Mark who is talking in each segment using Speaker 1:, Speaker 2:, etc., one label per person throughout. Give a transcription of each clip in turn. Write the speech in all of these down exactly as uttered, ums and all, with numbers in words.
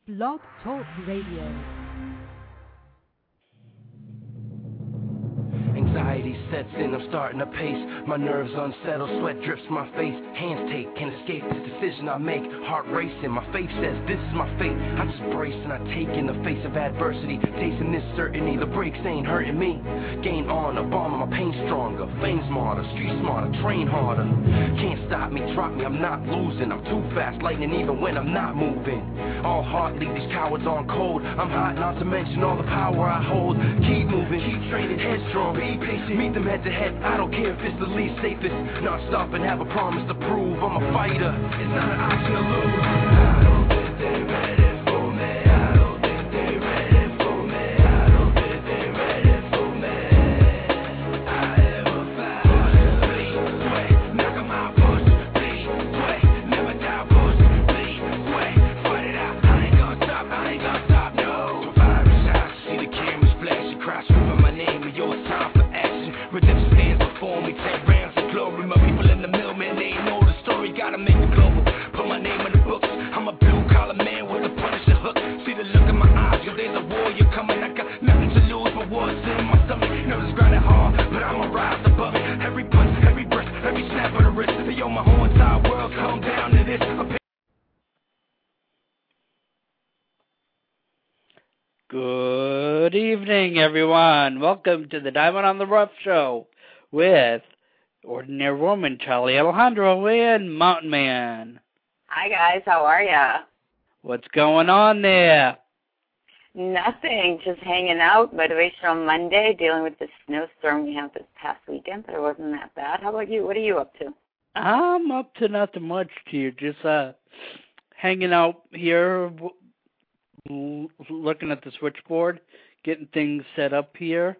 Speaker 1: Blog Talk Radio.
Speaker 2: Anxiety sets in, I'm starting to pace. My nerves unsettled, sweat drips my face. Hands take, can't escape the decision I make. Heart racing, my faith says this is my fate. I just brace and I take in the face of adversity. Tasting this certainty, the breaks ain't hurting me. Gain honor, bomb, my pain stronger. Fame smarter, street smarter, train harder. Can't stop me, drop me, I'm not losing. I'm too fast, lightning even when I'm not moving. All heart leave these cowards on cold. I'm hot, not to mention all the power I hold. Keep moving, keep training, headstrong. Be patient, meet them head to head. I don't care if it's the least safest. Not stop and have a promise to prove. I'm a fighter, it's not an option to lose. I don't think they're ready for me. I don't think they're ready for me. I don't think they're ready for me. I ever fight. Bleed, sweat, knock 'em out, push, bleed, sweat, never die, push, bleed, sweat, fight it out. I ain't gonna stop, I ain't gonna stop, no. Surviving shots, see the cameras flashing, cry screaming my name, and yo, it's time for action. Redemption stands before me, ten rounds of glory. My people in the mill, man, they ain't know the story. Gotta make it global, put my name in the books. I'm a blue collar man with a punishing hook. See the look in my eyes, yo, there's a warrior coming. I got nothing to lose, but what's in my stomach. Nerves grinding hard, but I'ma rise above it. Every punch, every breath, every snap of the wrist. Yo, my whole entire world come down to this. I'm
Speaker 3: Good evening, everyone. Welcome to the Diamond on the Rough Show with Ordinary Woman, Charlie Alejandro, and Mountain Man.
Speaker 4: Hi, guys. How are ya?
Speaker 3: What's going on there?
Speaker 4: Nothing. Just hanging out. Motivational Monday, dealing with the snowstorm we had this past weekend, but it wasn't that bad. How about you? What are you up to?
Speaker 3: I'm up to nothing much here. Just uh, hanging out here, looking at the switchboard, getting things set up here,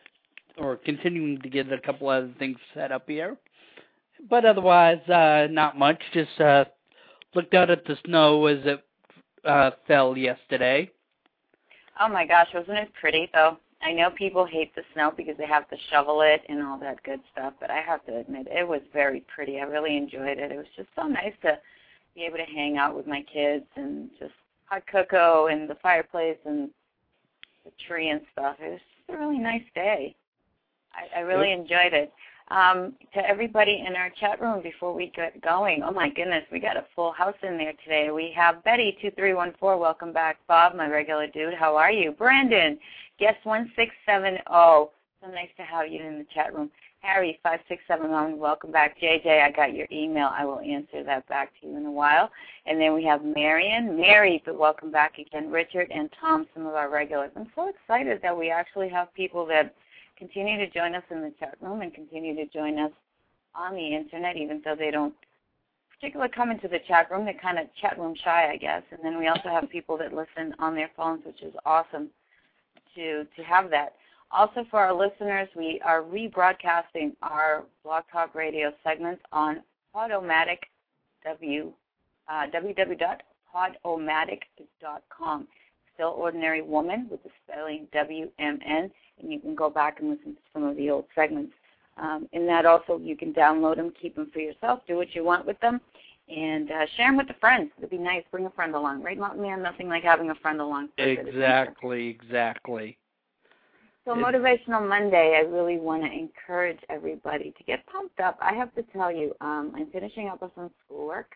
Speaker 3: or continuing to get a couple other things set up here. But otherwise, uh, not much. Just uh, looked out at the snow as it uh, fell yesterday.
Speaker 4: Oh, my gosh. Wasn't it pretty, though? I know people hate the snow because they have to shovel it and all that good stuff, but I have to admit, it was very pretty. I really enjoyed it. It was just so nice to be able to hang out with my kids and just hot cocoa and the fireplace and the tree and stuff. It was just a really nice day. I, I really yep. enjoyed it. Um, to everybody in our chat room before we get going, oh my goodness, we got a full house in there today. We have Betty two three one four, welcome back. Bob, my regular dude, how are you? Brandon, guest one six seven zero, so nice to have you in the chat room. Harry, five six seven one, welcome back. J J, I got your email. I will answer that back to you in a while. And then we have Marion. Mary, but welcome back again. Richard and Tom, some of our regulars. I'm so excited that we actually have people that continue to join us in the chat room and continue to join us on the Internet, even though they don't particularly come into the chat room. They're kind of chat room shy, I guess. And then we also have people that listen on their phones, which is awesome to to have that. Also, for our listeners, we are rebroadcasting our Blog Talk Radio segments on Podomatic, w, uh, w w w dot podomatic dot com. Still Ordinary Woman with the spelling W M N, and you can go back and listen to some of the old segments. Um, in that also, you can download them, keep them for yourself, do what you want with them, and uh, share them with a friend. It would be nice. Bring a friend along. Right, Mountain Man? Nothing like having a friend along.
Speaker 3: Exactly, exactly.
Speaker 4: So Motivational Monday, I really want to encourage everybody to get pumped up. I have to tell you, um, I'm finishing up with some schoolwork,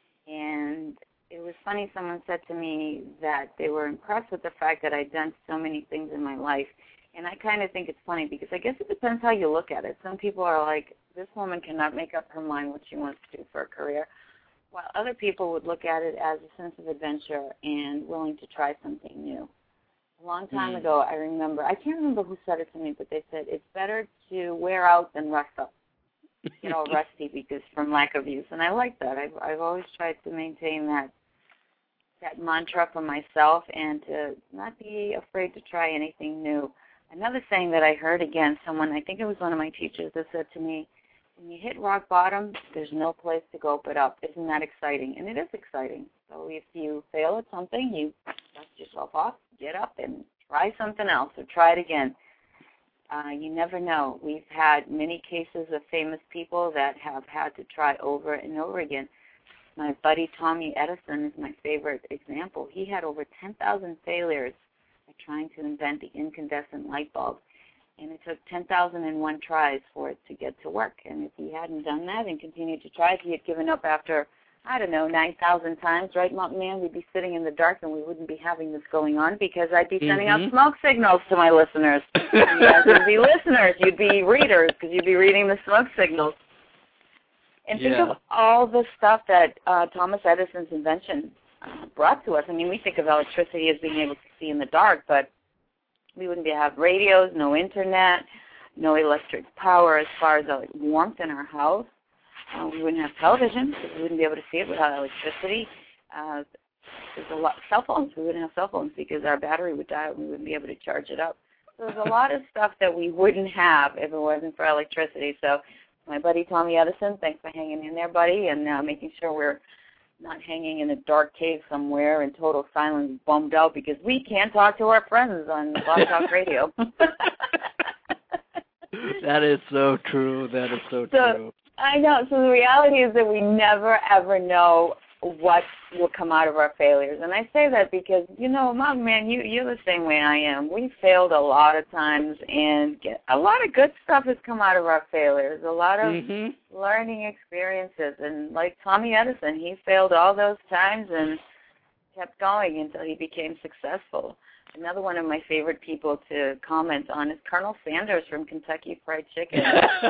Speaker 4: and it was funny, someone said to me that they were impressed with the fact that I'd done so many things in my life. And I kind of think it's funny because I guess it depends how you look at it. Some people are like, this woman cannot make up her mind what she wants to do for a career, while other people would look at it as a sense of adventure and willing to try something new. A long time mm. ago, I remember, I can't remember who said it to me, but they said it's better to wear out than rust up. You know, rusty because from lack of use. And I like that. I've, I've always tried to maintain that that mantra for myself and to not be afraid to try anything new. Another saying that I heard, again, someone, I think it was one of my teachers that said to me, when you hit rock bottom, there's no place to go but up. Isn't that exciting? And it is exciting. So if you fail at something, you dust yourself off, get up, and try something else or try it again. Uh, you never know. We've had many cases of famous people that have had to try over and over again. my buddy Tommy Edison is my favorite example. He had over ten thousand failures at trying to invent the incandescent light bulb. And it took ten thousand one tries for it to get to work. And if he hadn't done that and continued to try, if he had given up after, I don't know, nine thousand times, right, Mountain Man, we'd be sitting in the dark and we wouldn't be having this going on because I'd be sending
Speaker 3: mm-hmm.
Speaker 4: out smoke signals to my listeners. You guys would be listeners. You'd be readers because you'd be reading the smoke signals. And think
Speaker 3: yeah.
Speaker 4: of all the stuff that uh, Thomas Edison's invention uh, brought to us. I mean, we think of electricity as being able to see in the dark, but we wouldn't be have radios, no internet, no electric power as far as uh, warmth in our house. Uh, we wouldn't have television because we wouldn't be able to see it without electricity. Uh, there's a lot cell phones. We wouldn't have cell phones because our battery would die and we wouldn't be able to charge it up. So there's a lot of stuff that we wouldn't have if it wasn't for electricity. So my buddy Tommy Edison, thanks for hanging in there, buddy, and uh, making sure we're not hanging in a dark cave somewhere in total silence, bummed out because we can't talk to our friends on Blog Talk Radio.
Speaker 3: That is so true. That is so,
Speaker 4: so
Speaker 3: true.
Speaker 4: I know. So the reality is that we never, ever know what will come out of our failures. And I say that because, you know, Mountain Man, you, you're the same way I am. We failed a lot of times, and get, a lot of good stuff has come out of our failures, a lot of
Speaker 3: mm-hmm.
Speaker 4: learning experiences. And like Tommy Edison, he failed all those times and kept going until he became successful. Another one of my favorite people to comment on is Colonel Sanders from Kentucky Fried Chicken.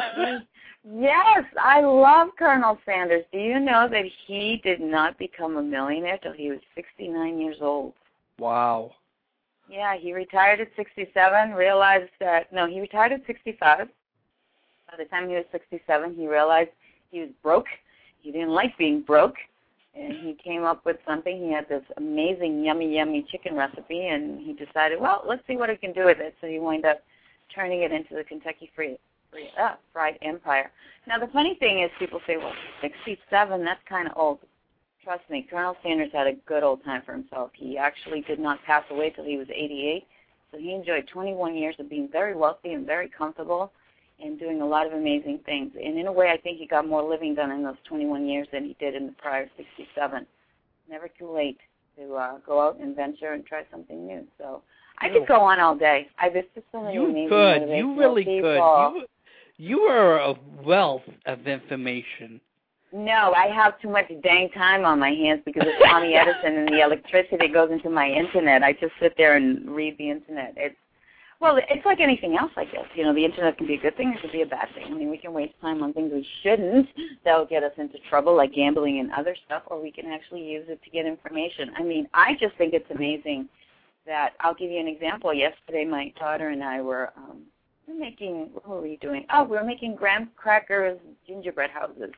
Speaker 4: Yes, I love Colonel Sanders. Do you know that he did not become a millionaire till he was sixty-nine years old?
Speaker 3: Wow.
Speaker 4: Yeah, he retired at sixty-seven, realized that, no, he retired at sixty-five. By the time he was sixty-seven, he realized he was broke. He didn't like being broke. And he came up with something. He had this amazing yummy, yummy chicken recipe, and he decided, well, let's see what I can do with it. So he wound up turning it into the Kentucky Fried, uh, Fried Empire. Now, the funny thing is people say, well, sixty-seven, that's kind of old. Trust me, Colonel Sanders had a good old time for himself. He actually did not pass away till he was eighty-eight. So he enjoyed twenty-one years of being very wealthy and very comfortable and doing a lot of amazing things. And in a way, I think he got more living done in those twenty-one years than he did in the prior sixty-seven. Never too late to uh, go out and venture and try something new. So I could go on all day. I there's just so many
Speaker 3: you
Speaker 4: amazing
Speaker 3: could. You really
Speaker 4: people.
Speaker 3: could. You, you are a wealth of information.
Speaker 4: No, I have too much dang time on my hands because of Tommy Edison and the electricity that goes into my internet. I just sit there and read the internet. It's Well, it's like anything else, I guess. You know, the internet can be a good thing or it can be a bad thing. I mean, we can waste time on things we shouldn't. That will get us into trouble, like gambling and other stuff, or we can actually use it to get information. I mean, I just think it's amazing that, I'll give you an example. Yesterday, my daughter and I were um, making, what were we doing? Oh, we were making graham crackers, gingerbread houses.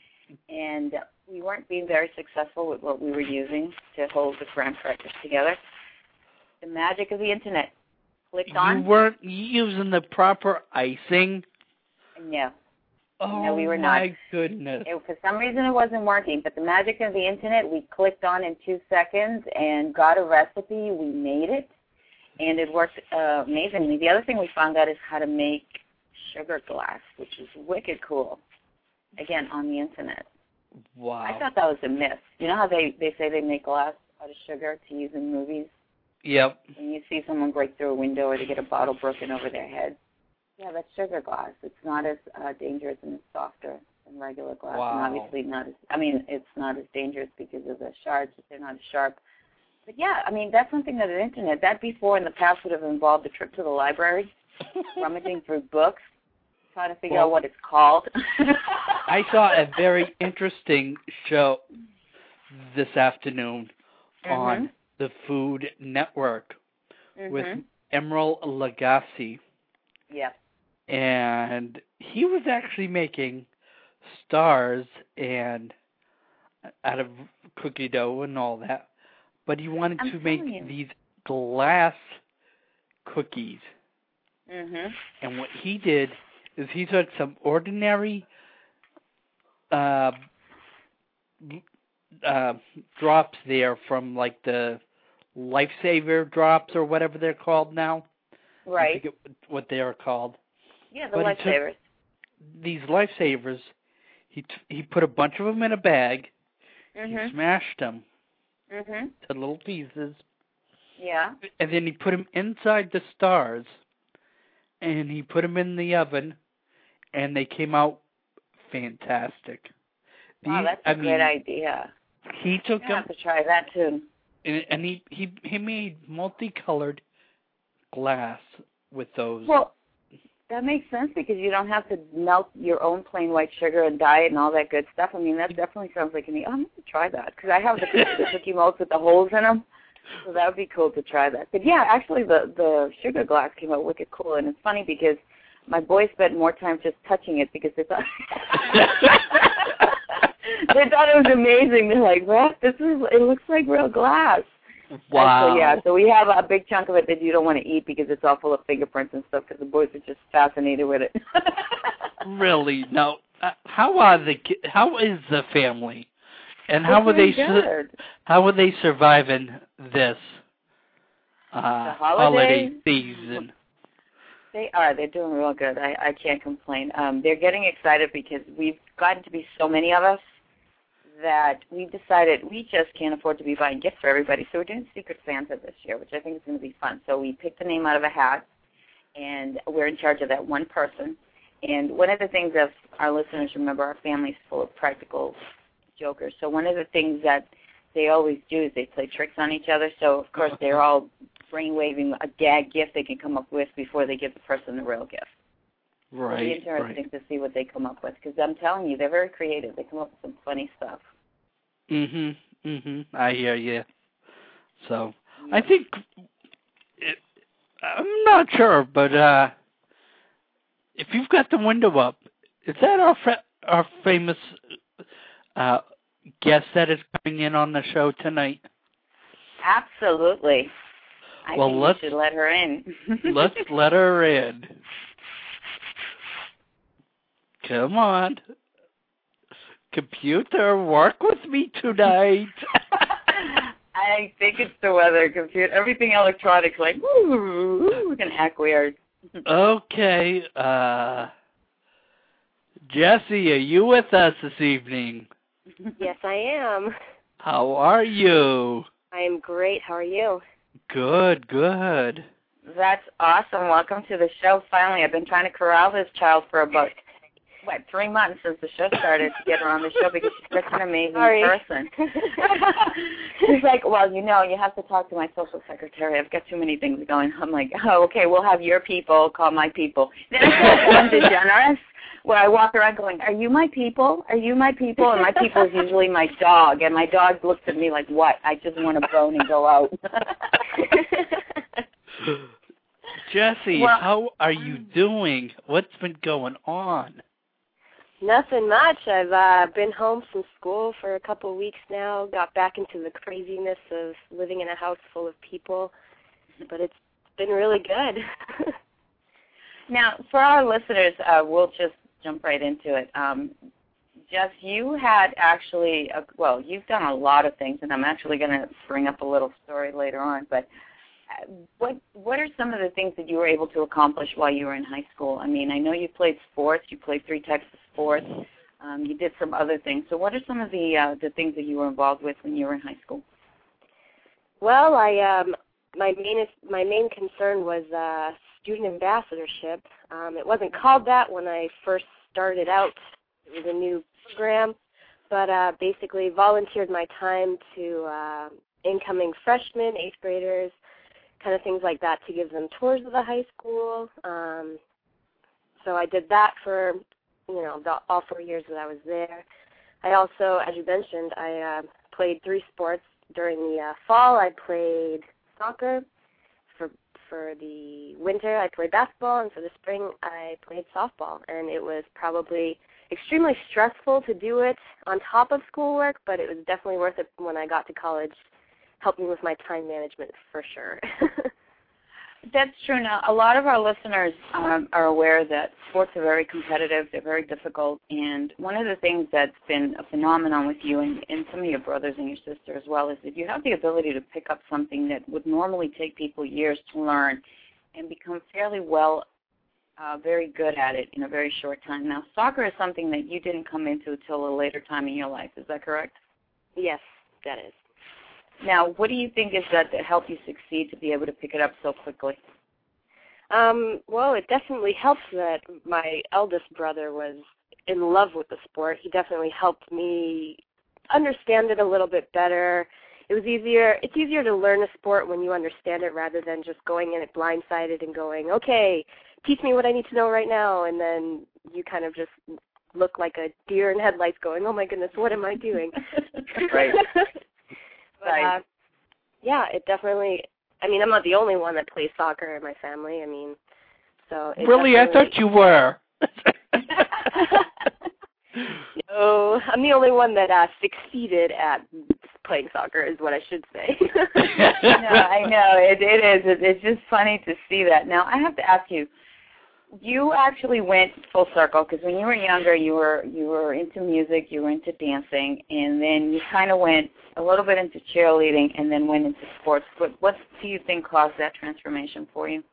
Speaker 4: And we weren't being very successful with what we were using to hold the graham crackers together. The magic of the internet. Clicked on.
Speaker 3: You weren't using the proper icing?
Speaker 4: No.
Speaker 3: Oh,
Speaker 4: no, we were
Speaker 3: my
Speaker 4: not.
Speaker 3: goodness.
Speaker 4: It, for some reason, it wasn't working. But the magic of the internet, we clicked on in two seconds and got a recipe. We made it, and it worked uh, amazingly. The other thing we found out is how to make sugar glass, which is wicked cool. Again, on the internet.
Speaker 3: Wow.
Speaker 4: I thought that was a myth. You know how they, they say they make glass out of sugar to use in movies?
Speaker 3: Yep.
Speaker 4: When you see someone break through a window or they get a bottle broken over their head. Yeah, that's sugar glass. It's not as uh, dangerous and it's softer than regular glass.
Speaker 3: Wow.
Speaker 4: And obviously not as, I mean, it's not as dangerous because of the shards, if they're not as sharp. But yeah, I mean, that's something that the internet, that before in the past would have involved a trip to the library, rummaging through books, trying to figure
Speaker 3: well,
Speaker 4: out what it's called.
Speaker 3: I saw a very interesting show this afternoon
Speaker 4: mm-hmm.
Speaker 3: on the Food Network
Speaker 4: mm-hmm.
Speaker 3: with Emeril Lagasse.
Speaker 4: Yep.
Speaker 3: And he was actually making stars and out of cookie dough and all that. But he wanted
Speaker 4: I'm
Speaker 3: to make
Speaker 4: you.
Speaker 3: these glass cookies.
Speaker 4: Mm-hmm.
Speaker 3: And what he did is he took some ordinary uh, uh, drops there from like the Lifesaver drops or whatever they're called now.
Speaker 4: Right.
Speaker 3: I forget what they are called.
Speaker 4: Yeah, the
Speaker 3: but
Speaker 4: Lifesavers.
Speaker 3: These Lifesavers, he t- he put a bunch of them in a bag.
Speaker 4: Mhm.
Speaker 3: He smashed them
Speaker 4: Mhm.
Speaker 3: to little pieces.
Speaker 4: Yeah.
Speaker 3: And then he put them inside the stars, and he put them in the oven, and they came out fantastic.
Speaker 4: Wow,
Speaker 3: These,
Speaker 4: that's a
Speaker 3: I
Speaker 4: great
Speaker 3: mean,
Speaker 4: idea.
Speaker 3: he took
Speaker 4: I
Speaker 3: them,
Speaker 4: have to try that too.
Speaker 3: and, and he, he, he made multicolored glass with those.
Speaker 4: Well, that makes sense because you don't have to melt your own plain white sugar and dye it and all that good stuff. I mean, that definitely sounds like an. Oh, I'm going to try that because I have the, the cookie molds with the holes in them. So that would be cool to try that. But yeah, actually the, the sugar glass came out wicked cool. And it's funny because my boys spent more time just touching it because they thought they thought it was amazing. They're like, what? This is, it looks like real glass.
Speaker 3: Wow.
Speaker 4: So, yeah, so we have a big chunk of it that you don't want to eat because it's all full of fingerprints and stuff because the boys are just fascinated with it.
Speaker 3: Really? Now, uh, how are the ki- how is the family, and how
Speaker 4: It's
Speaker 3: were they
Speaker 4: really
Speaker 3: su-
Speaker 4: good.
Speaker 3: how were they surviving this uh,
Speaker 4: The holidays?
Speaker 3: season?
Speaker 4: They are. They're doing real good. I, I can't complain. Um, they're getting excited because we've gotten to be so many of us that we decided we just can't afford to be buying gifts for everybody. So we're doing Secret Santa this year, which I think is going to be fun. So we picked a name out of a hat, and we're in charge of that one person. And one of the things that our listeners remember, our family's full of practical jokers. So one of the things that they always do is they play tricks on each other. So, of course, they're all brainwaving a gag gift they can come up with before they give the person the real gift.
Speaker 3: Right.
Speaker 4: It'll be interesting
Speaker 3: right.
Speaker 4: to see what they come up with because I'm telling you, they're very creative. They come up with some funny stuff.
Speaker 3: Mhm. Mhm. I hear you. So I think it, I'm not sure, but uh, if you've got the window up, is that our fa- our famous uh, guest that is coming in on the show tonight?
Speaker 4: Absolutely. I
Speaker 3: well,
Speaker 4: think
Speaker 3: let's
Speaker 4: we should let her in.
Speaker 3: let's let her in. Come on. Computer, work with me tonight.
Speaker 4: I think it's the weather, computer, everything electronic, like, ooh, we're going to act weird.
Speaker 3: Okay. Uh, Jesse, are you with us this evening?
Speaker 5: Yes, I am.
Speaker 3: How are you?
Speaker 5: I am great. How are you?
Speaker 3: Good, good.
Speaker 4: That's awesome. Welcome to the show. Finally, I've been trying to corral this child for about, what, three months since the show started to get her on the show because she's such an amazing
Speaker 5: Sorry.
Speaker 4: person. She's like, well, you know, you have to talk to my social secretary. I've got too many things going. I'm like, oh, okay, we'll have your people call my people. Then I feel like I'm DeGeneres, where I walk around going, are you my people? Are you my people? And my people is usually my dog. And my dog looks at me like, what? I just want to bone and go out.
Speaker 3: Jesse,
Speaker 4: well,
Speaker 3: how are you doing? What's been going on?
Speaker 5: Nothing much. I've uh, been home from school for a couple of weeks now, got back into the craziness of living in a house full of people, but it's been really good.
Speaker 4: Now, for our listeners, uh, we'll just jump right into it. Um, Jess, you had actually, uh, well, you've done a lot of things, and I'm actually going to bring up a little story later on, but uh, what what are some of the things that you were able to accomplish while you were in high school? I mean, I know you played sports. You played three types of sports. Um, you did some other things. So what are some of the uh, the things that you were involved with when you were in high school?
Speaker 5: Well, I um, my main my main concern was uh, student ambassadorship. Um, it wasn't called that when I first started out. It was a new program, but uh, basically volunteered my time to uh, incoming freshmen, eighth graders, kind of things like that, to give them tours of the high school. Um, so I did that for, you know, the, all four years that I was there. I also, as you mentioned, I uh, played three sports. During the uh, fall, I played soccer. For for the winter, I played basketball, and for the spring, I played softball. And it was probably extremely stressful to do it on top of schoolwork, but it was definitely worth it when I got to college. Helped me with my time management for sure.
Speaker 4: That's true. Now, a lot of our listeners um, are aware that sports are very competitive, they're very difficult, and one of the things that's been a phenomenon with you and, and some of your brothers and your sister as well is that you have the ability to pick up something that would normally take people years to learn and become fairly well, uh, very good at it in a very short time. Now, soccer is something that you didn't come into until a later time in your life. Is that correct?
Speaker 5: Yes, that is.
Speaker 4: Now, what do you think is that that helped you succeed to be able to pick it up so quickly?
Speaker 5: Um, well, it definitely helps that my eldest brother was in love with the sport. He definitely helped me understand it a little bit better. It was easier. It's easier to learn a sport when you understand it rather than just going in it blindsided and going, okay, teach me what I need to know right now, and then you kind of just look like a deer in headlights going, oh my goodness, what am I doing?
Speaker 4: Right.
Speaker 5: But,
Speaker 4: right.
Speaker 5: Uh, yeah, it definitely, I mean, I'm not the only one that plays soccer in my family. I mean, so it
Speaker 3: Really? I thought you were.
Speaker 5: No, I'm the only one that uh, succeeded at playing soccer is what I should say.
Speaker 4: No, I know. It, it is. It, it's just funny to see that. Now, I have to ask you, you actually went full circle because when you were younger, you were you were into music, you were into dancing, and then you kind of went a little bit into cheerleading and then went into sports. But what do you think caused that transformation for you?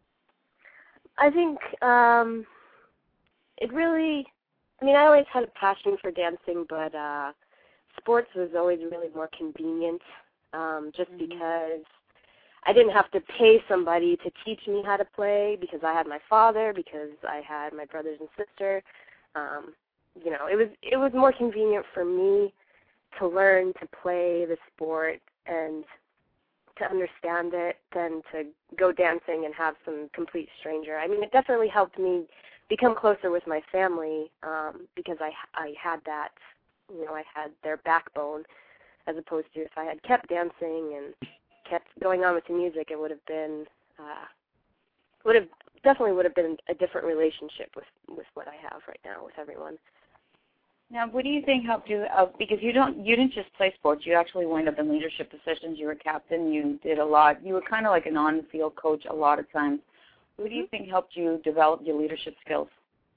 Speaker 5: I think um, it really, I mean, I always had a passion for dancing, but uh, sports was always really more convenient um, just mm-hmm. because I didn't have to pay somebody to teach me how to play because I had my father, because I had my brothers and sister. Um, you know, it was it was more convenient for me to learn to play the sport and to understand it than to go dancing and have some complete stranger. I mean, it definitely helped me become closer with my family um, because I I had that, you know, I had their backbone as opposed to if I had kept dancing and kept going on with the music, it would have been, uh, would have definitely would have been a different relationship with, with what I have right now with everyone.
Speaker 4: Now, what do you think helped you? Uh, because you don't, you didn't just play sports. You actually wound up in leadership positions. You were captain. You did a lot. You were kind of like an on-field coach a lot of times. What do you think helped you develop your leadership skills?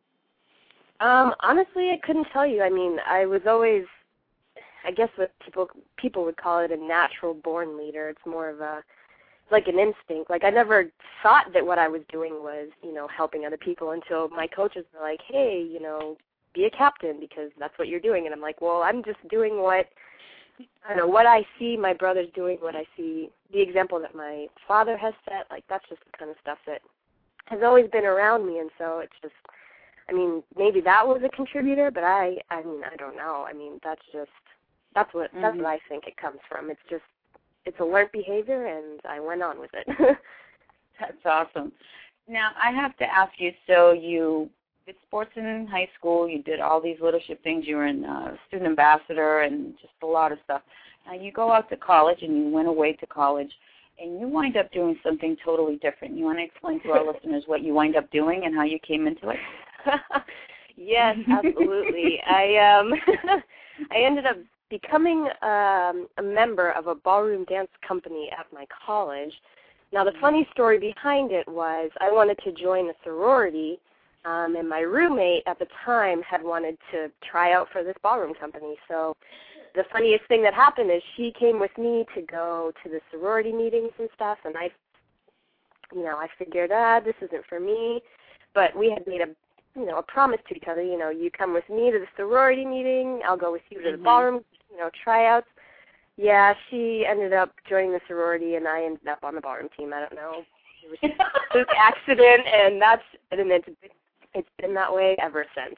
Speaker 5: Um, honestly, I couldn't tell you. I mean, I was always, I guess what people people would call it a natural born leader. It's more of a, like an instinct. Like I never thought that what I was doing was, you know, helping other people until my coaches were like, hey, you know, be a captain because that's what you're doing. And I'm like, well, I'm just doing what, I don't know, what I see my brothers doing, what I see, the example that my father has set. Like that's just the kind of stuff that has always been around me. And so it's just, I mean, maybe that was a contributor, but I, I mean, I don't know. I mean, that's just, That's what mm-hmm. that's what I think it comes from. It's just it's a learned behavior, and I went on with it.
Speaker 4: That's awesome. Now I have to ask you. So you did sports in high school. You did all these leadership things. You were in uh, student ambassador and just a lot of stuff. Now you go out to college, and you went away to college, and you wind up doing something totally different. You want to explain to our listeners what you wind up doing and how you came into it?
Speaker 5: Yes, absolutely. I um I ended up becoming um, a member of a ballroom dance company at my college. Now, the funny story behind it was I wanted to join a sorority, um, and my roommate at the time had wanted to try out for this ballroom company. So the funniest thing that happened is she came with me to go to the sorority meetings and stuff, and I, you know, I figured, ah, this isn't for me. But we had made a you know, a promise to each other, you know, you come with me to the sorority meeting, I'll go with you to
Speaker 4: mm-hmm.
Speaker 5: the ballroom, you know, tryouts. Yeah, she ended up joining the sorority, and I ended up on the ballroom team. I don't know. It was just a fluke accident, and that's, and it's, it's been that way ever since.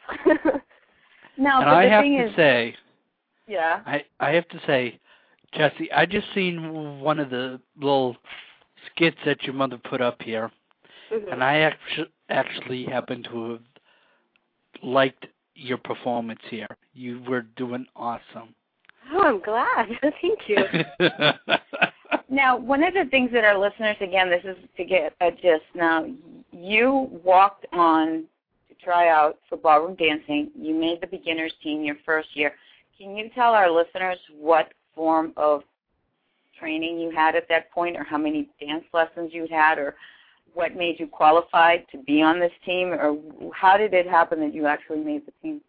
Speaker 4: No,
Speaker 3: and
Speaker 4: but
Speaker 3: I
Speaker 4: the
Speaker 3: have
Speaker 4: thing
Speaker 3: to
Speaker 4: is,
Speaker 3: say,
Speaker 4: yeah,
Speaker 3: I, I have to say, Jesse, I just seen one of the little skits that your mother put up here, mm-hmm. and I actually, actually happen to have liked your performance here. You were doing awesome.
Speaker 5: Oh, I'm glad. Thank you.
Speaker 4: Now, one of the things that our listeners, again, this is to get a gist. Now, you walked on to try out for ballroom dancing. You made the beginners team your first year. Can you tell our listeners what form of training you had at that point, or how many dance lessons you had, or what made you qualified to be on this team, or how did it happen that you actually made the team?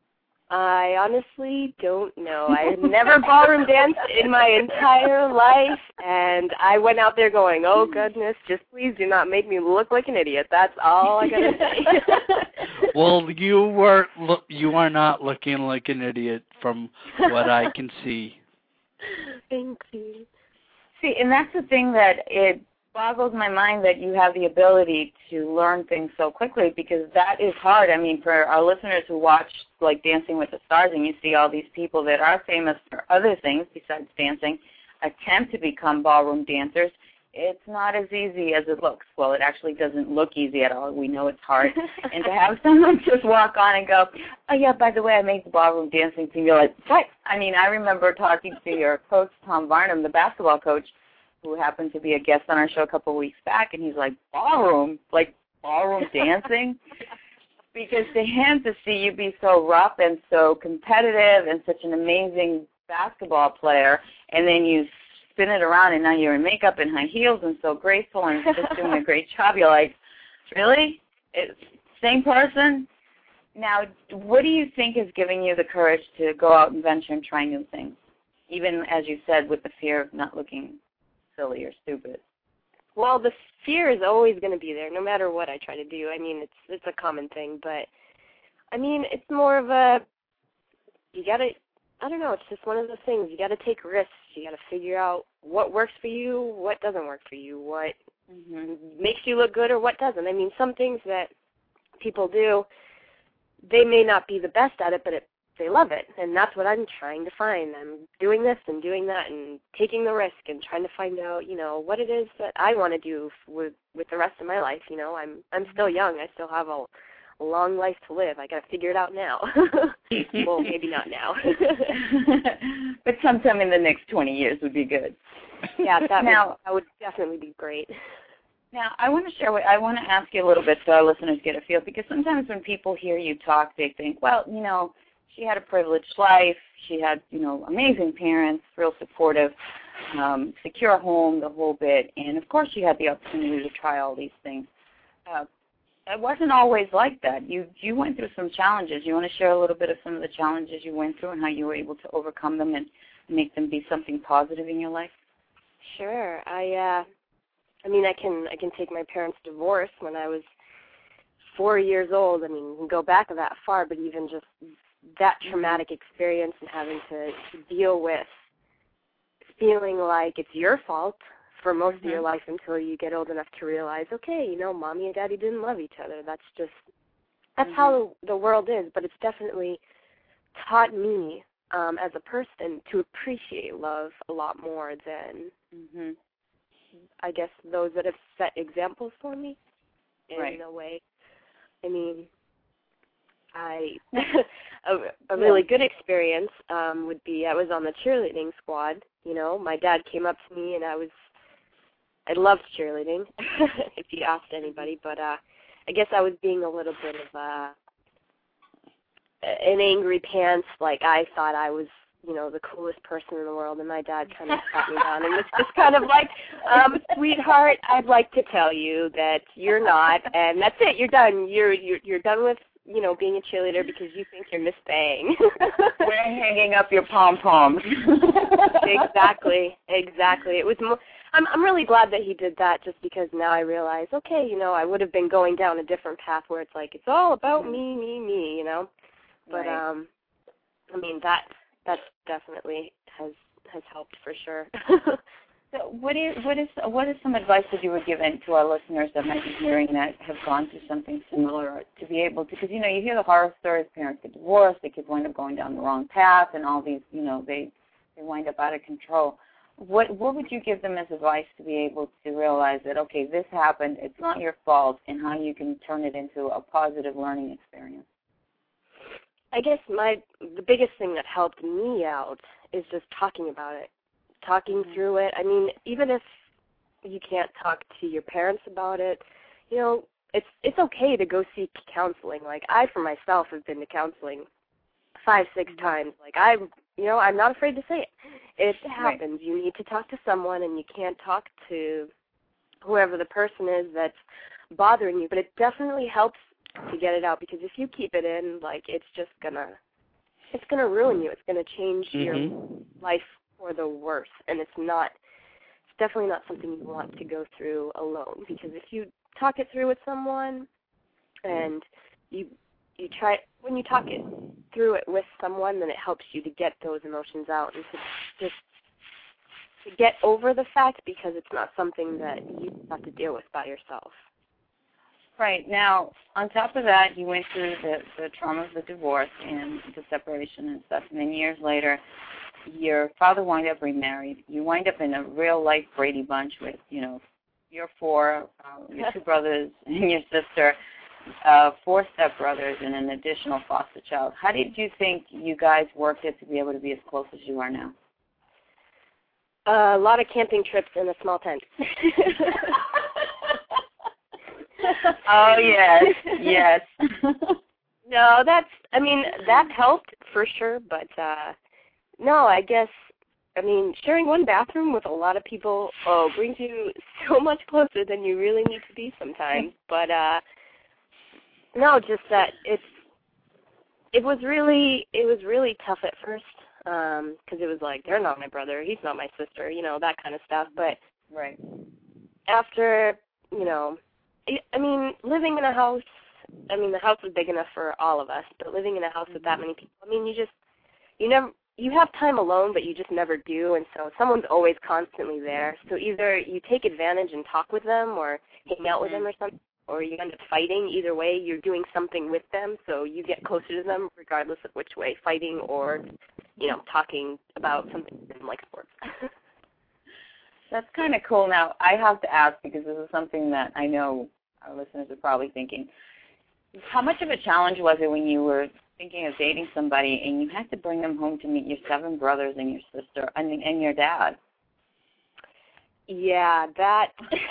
Speaker 5: I honestly don't know. I had never ballroom danced in my entire life, and I went out there going, oh, goodness, just please do not make me look like an idiot. That's all I got to say.
Speaker 3: Well, you were look, you are not looking like an idiot from what I can see.
Speaker 5: Thank you.
Speaker 4: See, and that's the thing that it boggles my mind that you have the ability to learn things so quickly, because that is hard. I mean, for our listeners who watch, like, Dancing with the Stars, and you see all these people that are famous for other things besides dancing attempt to become ballroom dancers, it's not as easy as it looks. Well, it actually doesn't look easy at all. We know it's hard. And to have someone just walk on and go, oh, yeah, by the way, I made the ballroom dancing team, you're like, what? I mean, I remember talking to your coach, Tom Varnum, the basketball coach, who happened to be a guest on our show a couple of weeks back, and he's like, ballroom? Like ballroom dancing? Because to him, to see you be so rough and so competitive and such an amazing basketball player, and then you spin it around and now you're in makeup and high heels and so graceful and just doing a great job, you're like, really? It's same person? Now, what do you think is giving you the courage to go out and venture and try new things, even, as you said, with the fear of not looking silly or stupid?
Speaker 5: Well, the fear is always going to be there, no matter what I try to do. I mean, it's it's a common thing, but I mean, it's more of a, you got to, I don't know, it's just one of those things. You got to take risks. You got to figure out what works for you, what doesn't work for you, what mm-hmm. makes you look good or what doesn't. I mean, some things that people do, they may not be the best at it, but it they love it, and that's what I'm trying to find. I'm doing this and doing that and taking the risk and trying to find out, you know, what it is that I want to do with with the rest of my life. You know, I'm I'm still young. I still have a, a long life to live. I got to figure it out now. Well, maybe not now,
Speaker 4: but sometime in the next twenty years would be good.
Speaker 5: Yeah, that
Speaker 4: now
Speaker 5: would, that would definitely be great.
Speaker 4: Now, I want to share. What, I want to ask you a little bit so our listeners get a feel, because sometimes when people hear you talk, they think, well, you know, she had a privileged life. She had, you know, amazing parents, real supportive, um, secure home, the whole bit. And, of course, she had the opportunity to try all these things. Uh, it wasn't always like that. You you went through some challenges. You want to share a little bit of some of the challenges you went through and how you were able to overcome them and make them be something positive in your life?
Speaker 5: Sure. I, uh, I mean, I can I can take my parents' divorce when I was four years old. I mean, we can go back that far, but even just that traumatic experience and having to, to deal with feeling like it's your fault for most mm-hmm. of your life until you get old enough to realize, okay, you know, mommy and daddy didn't love each other. That's just, that's mm-hmm. how the world is. But it's definitely taught me um, as a person to appreciate love a lot more than, mm-hmm. I guess, those that have set examples for me in right. a way. I mean, I a, a really good experience um, would be I was on the cheerleading squad. You know, my dad came up to me and I was I loved cheerleading. If you asked anybody, but uh, I guess I was being a little bit of a an angry pants. Like I thought I was, you know, the coolest person in the world, and my dad kind of sat me down and was just kind of like, um, sweetheart, I'd like to tell you that you're not, and that's it. You're done. You're you're you're done with, you know, being a cheerleader because you think you're Miss Bang.
Speaker 4: We're hanging up your pom-poms.
Speaker 5: Exactly, exactly. It was. Mo- I'm I'm really glad that he did that, just because now I realize, okay, you know, I would have been going down a different path where it's like it's all about me, me, me, you know. But
Speaker 4: right.
Speaker 5: um, I mean that that definitely has has helped for sure.
Speaker 4: So what is what is what is some advice that you would give in to our listeners that might be hearing that have gone through something similar, to be able to, because you know you hear the horror stories, parents get divorced, the kids wind up going down the wrong path, and all these, you know, they they wind up out of control. What what would you give them as advice to be able to realize that, okay, this happened, it's not your fault, and how you can turn it into a positive learning experience?
Speaker 5: I guess my the biggest thing that helped me out is just talking about it. Talking through it. I mean, even if you can't talk to your parents about it, you know, it's it's okay to go seek counseling. Like I, for myself, have been to counseling five, six times. Like I, you know, I'm not afraid to say it. It happens. Right. You need to talk to someone, and you can't talk to whoever the person is that's bothering you. But it definitely helps to get it out, because if you keep it in, like it's just gonna, it's gonna ruin you. It's gonna change mm-hmm. your life for the worse, and it's not, it's definitely not something you want to go through alone, because if you talk it through with someone and you you try, when you talk it through it with someone, then it helps you to get those emotions out and to just to get over the fact because it's not something that you have to deal with by yourself.
Speaker 4: Right. Now, on top of that, you went through the, the trauma of the divorce and the separation and stuff, and then years later, your father wound up remarried. You wind up in a real-life Brady Bunch with, you know, your four, uh, your two brothers and your sister, uh, four stepbrothers, and an additional foster child. How did you think you guys worked it to be able to be as close as you are now?
Speaker 5: Uh, a lot of camping trips in a small tent.
Speaker 4: Oh, yes, yes.
Speaker 5: No, that's, I mean, that helped for sure, but uh, no, I guess, I mean, sharing one bathroom with a lot of people oh, brings you so much closer than you really need to be sometimes, but uh, no, just that it's, it was really, it was really tough at first, because um, it was like, they're not my brother, he's not my sister, you know, that kind of stuff, but
Speaker 4: right.
Speaker 5: After, you know, I mean, living in a house, I mean, the house was big enough for all of us, but living in a house with that many people, I mean, you just, you never, you have time alone, but you just never do, and so someone's always constantly there. So either you take advantage and talk with them or hang out with them or something, or you end up fighting. Either way, you're doing something with them, so you get closer to them regardless of which way, fighting or, you know, talking about something like sports.
Speaker 4: That's kind of cool. Now, I have to ask, because this is something that I know our listeners are probably thinking, how much of a challenge was it when you were thinking of dating somebody and you had to bring them home to meet your seven brothers and your sister and, and your dad?
Speaker 5: Yeah, that.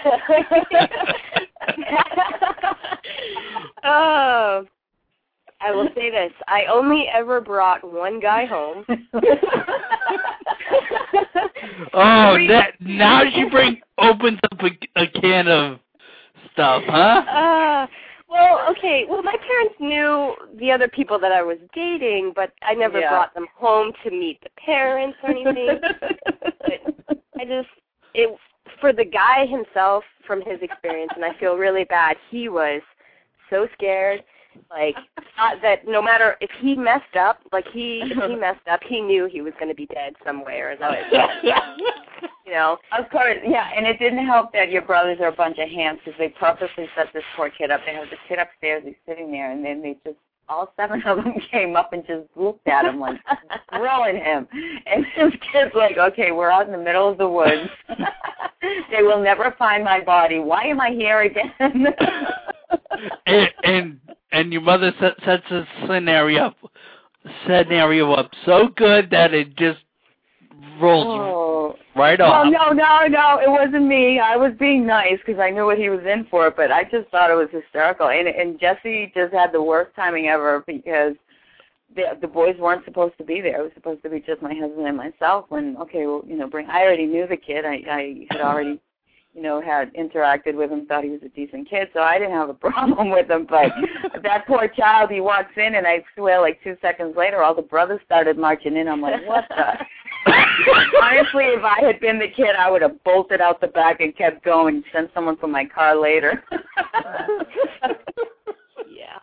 Speaker 5: Oh, I will say this. I only ever brought one guy home.
Speaker 3: Oh, that now she bring opens up a, a can of stuff, huh?
Speaker 5: Uh, well, okay. Well, my parents knew the other people that I was dating, but I never
Speaker 4: yeah.
Speaker 5: brought them home to meet the parents or anything. But I just, it for the guy himself, from his experience, and I feel really bad. He was so scared. Like, thought that no matter if he messed up, like he if he messed up, he knew he was going to be dead some way or another. You know,
Speaker 4: of course, yeah. And it didn't help that your brothers are a bunch of hams because they purposely set this poor kid up. They have this kid upstairs. He's sitting there, and then they just all seven of them came up and just looked at him like grilling him. And this kid's like, okay, we're out in the middle of the woods. They will never find my body. Why am I here again?
Speaker 3: and, and and your mother set, sets a scenario up, scenario up so good that it just rolls
Speaker 4: oh.
Speaker 3: right off.
Speaker 4: Oh, no, no, no, it wasn't me. I was being nice because I knew what he was in for, but I just thought it was hysterical. And, and Jesse just had the worst timing ever because the, the boys weren't supposed to be there. It was supposed to be just my husband and myself when, okay, well, you know, bring. I already knew the kid. I, I had already... you know, had interacted with him, thought he was a decent kid, so I didn't have a problem with him. But that poor child, he walks in, and I swear, like two seconds later, all the brothers started marching in. I'm like, what the? Honestly, if I had been the kid, I would have bolted out the back and kept going and sent someone for my car later.
Speaker 5: Yeah.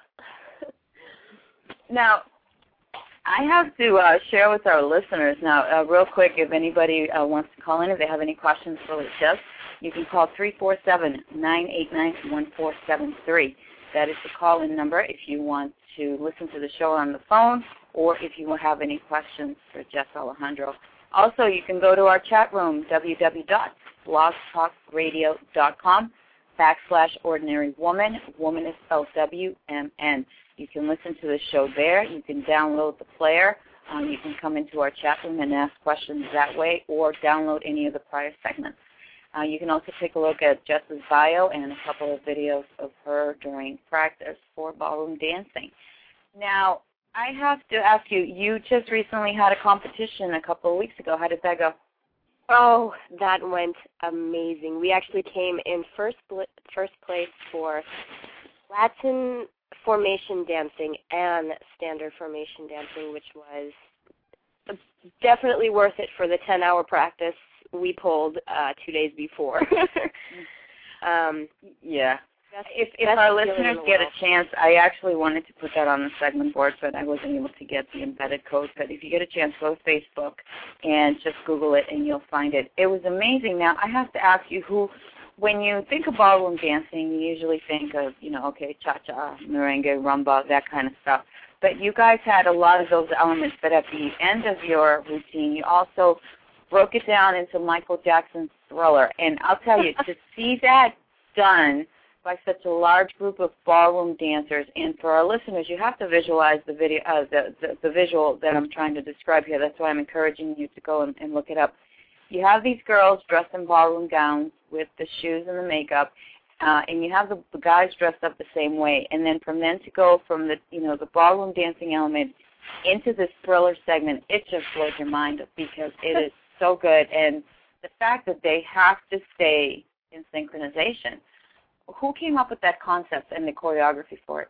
Speaker 4: Now, I have to uh, share with our listeners now, uh, real quick, if anybody uh, wants to call in, if they have any questions for Jess, you can call three four seven, nine eight nine, one four seven three. That is the call-in number if you want to listen to the show on the phone or if you have any questions for Jess Alejandro. Also, you can go to our chat room, w w w dot blog talk radio dot com backslash ordinary woman. Woman is spelled W M N. You can listen to the show there. You can download the player. Um, you can come into our chat room and ask questions that way or download any of the prior segments. Uh, you can also take a look at Jess's bio and a couple of videos of her during practice for ballroom dancing. Now, I have to ask you, you just recently had a competition a couple of weeks ago. How did that go?
Speaker 5: Oh, that went amazing. We actually came in first first place for Latin formation dancing and standard formation dancing, which was definitely worth it for the ten-hour practice we pulled uh, two days before. um,
Speaker 4: yeah.
Speaker 5: Best,
Speaker 4: If if
Speaker 5: best
Speaker 4: our
Speaker 5: feeling in
Speaker 4: listeners
Speaker 5: the
Speaker 4: get a
Speaker 5: world.
Speaker 4: chance, I actually wanted to put that on the segment board, but I wasn't able to get the embedded code. But if you get a chance, go to Facebook and just Google it, and you'll find it. It was amazing. Now, I have to ask you, who, when you think of ballroom dancing, you usually think of, you know, okay, cha-cha, merengue, rumba, that kind of stuff. But you guys had a lot of those elements, but at the end of your routine, you also broke it down into Michael Jackson's Thriller. And I'll tell you, to see that done by such a large group of ballroom dancers, and for our listeners, you have to visualize the video, uh, the, the the visual that I'm trying to describe here. That's why I'm encouraging you to go and, and look it up. You have these girls dressed in ballroom gowns with the shoes and the makeup, uh, and you have the, the guys dressed up the same way. And then from then to go from the you know the ballroom dancing element into this Thriller segment, it just blows your mind because it is so good. And the fact that they have to stay in synchronization. Who came up with that concept and the choreography for it?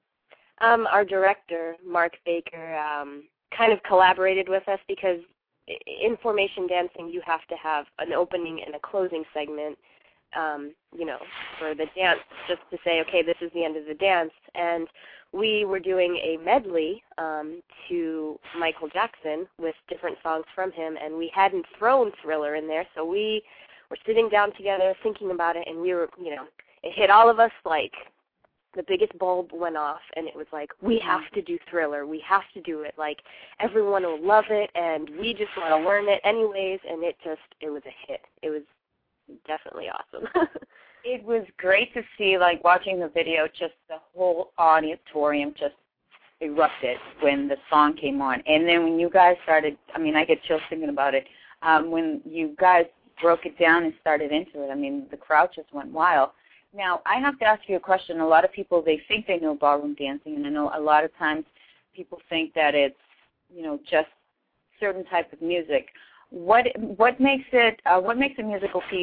Speaker 5: Um, our director, Mark Baker, um, kind of collaborated with us because in formation dancing you have to have an opening and a closing segment, um, you know, for the dance, just to say, okay, this is the end of the dance. And we were doing a medley um, to Michael Jackson with different songs from him, and we hadn't thrown Thriller in there, so we were sitting down together thinking about it, and we were, you know, it hit all of us like the biggest bulb went off, and it was like, we have to do Thriller. We have to do it. Like, everyone will love it, and we just want to learn it anyways, and it just, it was a hit. It was definitely awesome.
Speaker 4: It was great to see, like, watching the video, just the whole auditorium just erupted when the song came on. And then when you guys started, I mean, I get chills thinking about it, um, when you guys broke it down and started into it, I mean, the crowd just went wild. Now, I have to ask you a question. A lot of people, they think they know ballroom dancing, and I know a lot of times people think that it's, you know, just certain type of music. What what makes it, uh, what makes a musical piece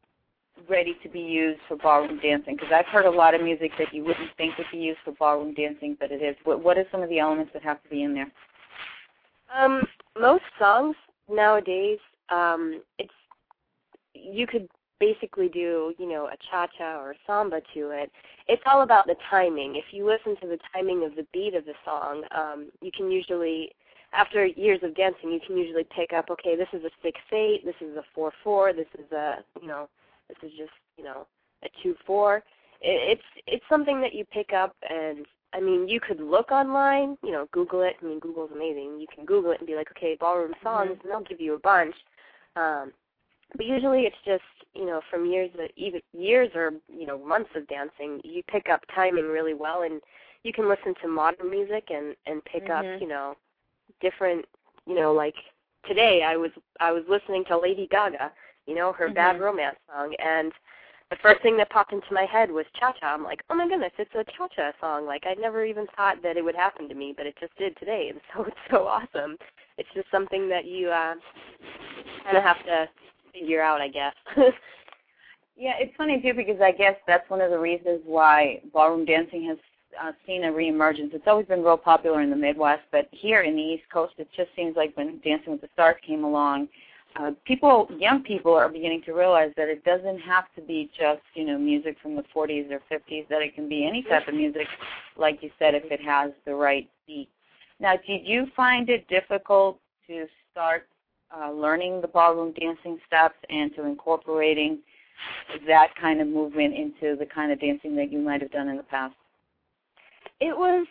Speaker 4: ready to be used for ballroom dancing? Because I've heard a lot of music that you wouldn't think would be used for ballroom dancing, but it is. What, what are some of the elements that have to be in there?
Speaker 5: Um, most songs nowadays, um, it's, you could basically do, you know, a cha-cha or a samba to it. It's all about the timing. If you listen to the timing of the beat of the song, um, you can usually, after years of dancing, you can usually pick up, okay, this is a six eight, this is a four four, this is a, you know, this is just, you know, a two four. It, it's it's something that you pick up, and, I mean, you could look online, you know, Google it. I mean, Google's amazing. You can Google it and be like, okay, ballroom songs, mm-hmm. and they'll give you a bunch. Um, But usually it's just, you know, from years, even years or, you know, months of dancing, you pick up timing really well, and you can listen to modern music and, and pick mm-hmm. up, you know, different, you know, like today I was I was listening to Lady Gaga, you know, her mm-hmm. Bad Romance song, and the first thing that popped into my head was cha-cha. I'm like, oh my goodness, it's a cha-cha song. Like, I never even thought that it would happen to me, but it just did today, and so it's so awesome. It's just something that you uh, kind of have to figure out, I guess.
Speaker 4: Yeah, it's funny, too, because I guess that's one of the reasons why ballroom dancing has uh, seen a reemergence. It's always been real popular in the Midwest, but here in the East Coast, it just seems like when Dancing with the Stars came along, uh, people, young people are beginning to realize that it doesn't have to be just, you know, music from the forties or fifties, that it can be any type of music, like you said, if it has the right beat. Now, did you find it difficult to start uh, learning the ballroom dancing steps and to incorporating that kind of movement into the kind of dancing that you might have done in the past?
Speaker 5: It was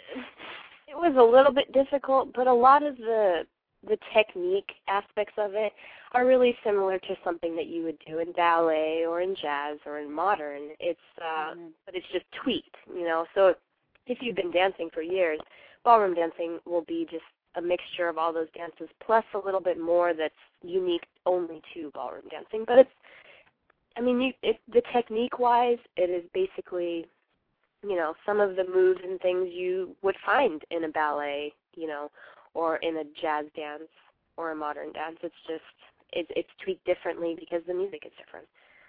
Speaker 5: it was a little bit difficult, but a lot of the the technique aspects of it are really similar to something that you would do in ballet or in jazz or in modern. It's uh, mm-hmm. but it's just tweaked, you know. So if you've been dancing for years, ballroom dancing will be just a mixture of all those dances plus a little bit more that's unique only to ballroom dancing. But it's, I mean, you, it, the technique-wise, it is basically, you know, some of the moves and things you would find in a ballet, you know, or in a jazz dance or a modern dance. It's just, it, it's tweaked differently because the music is different.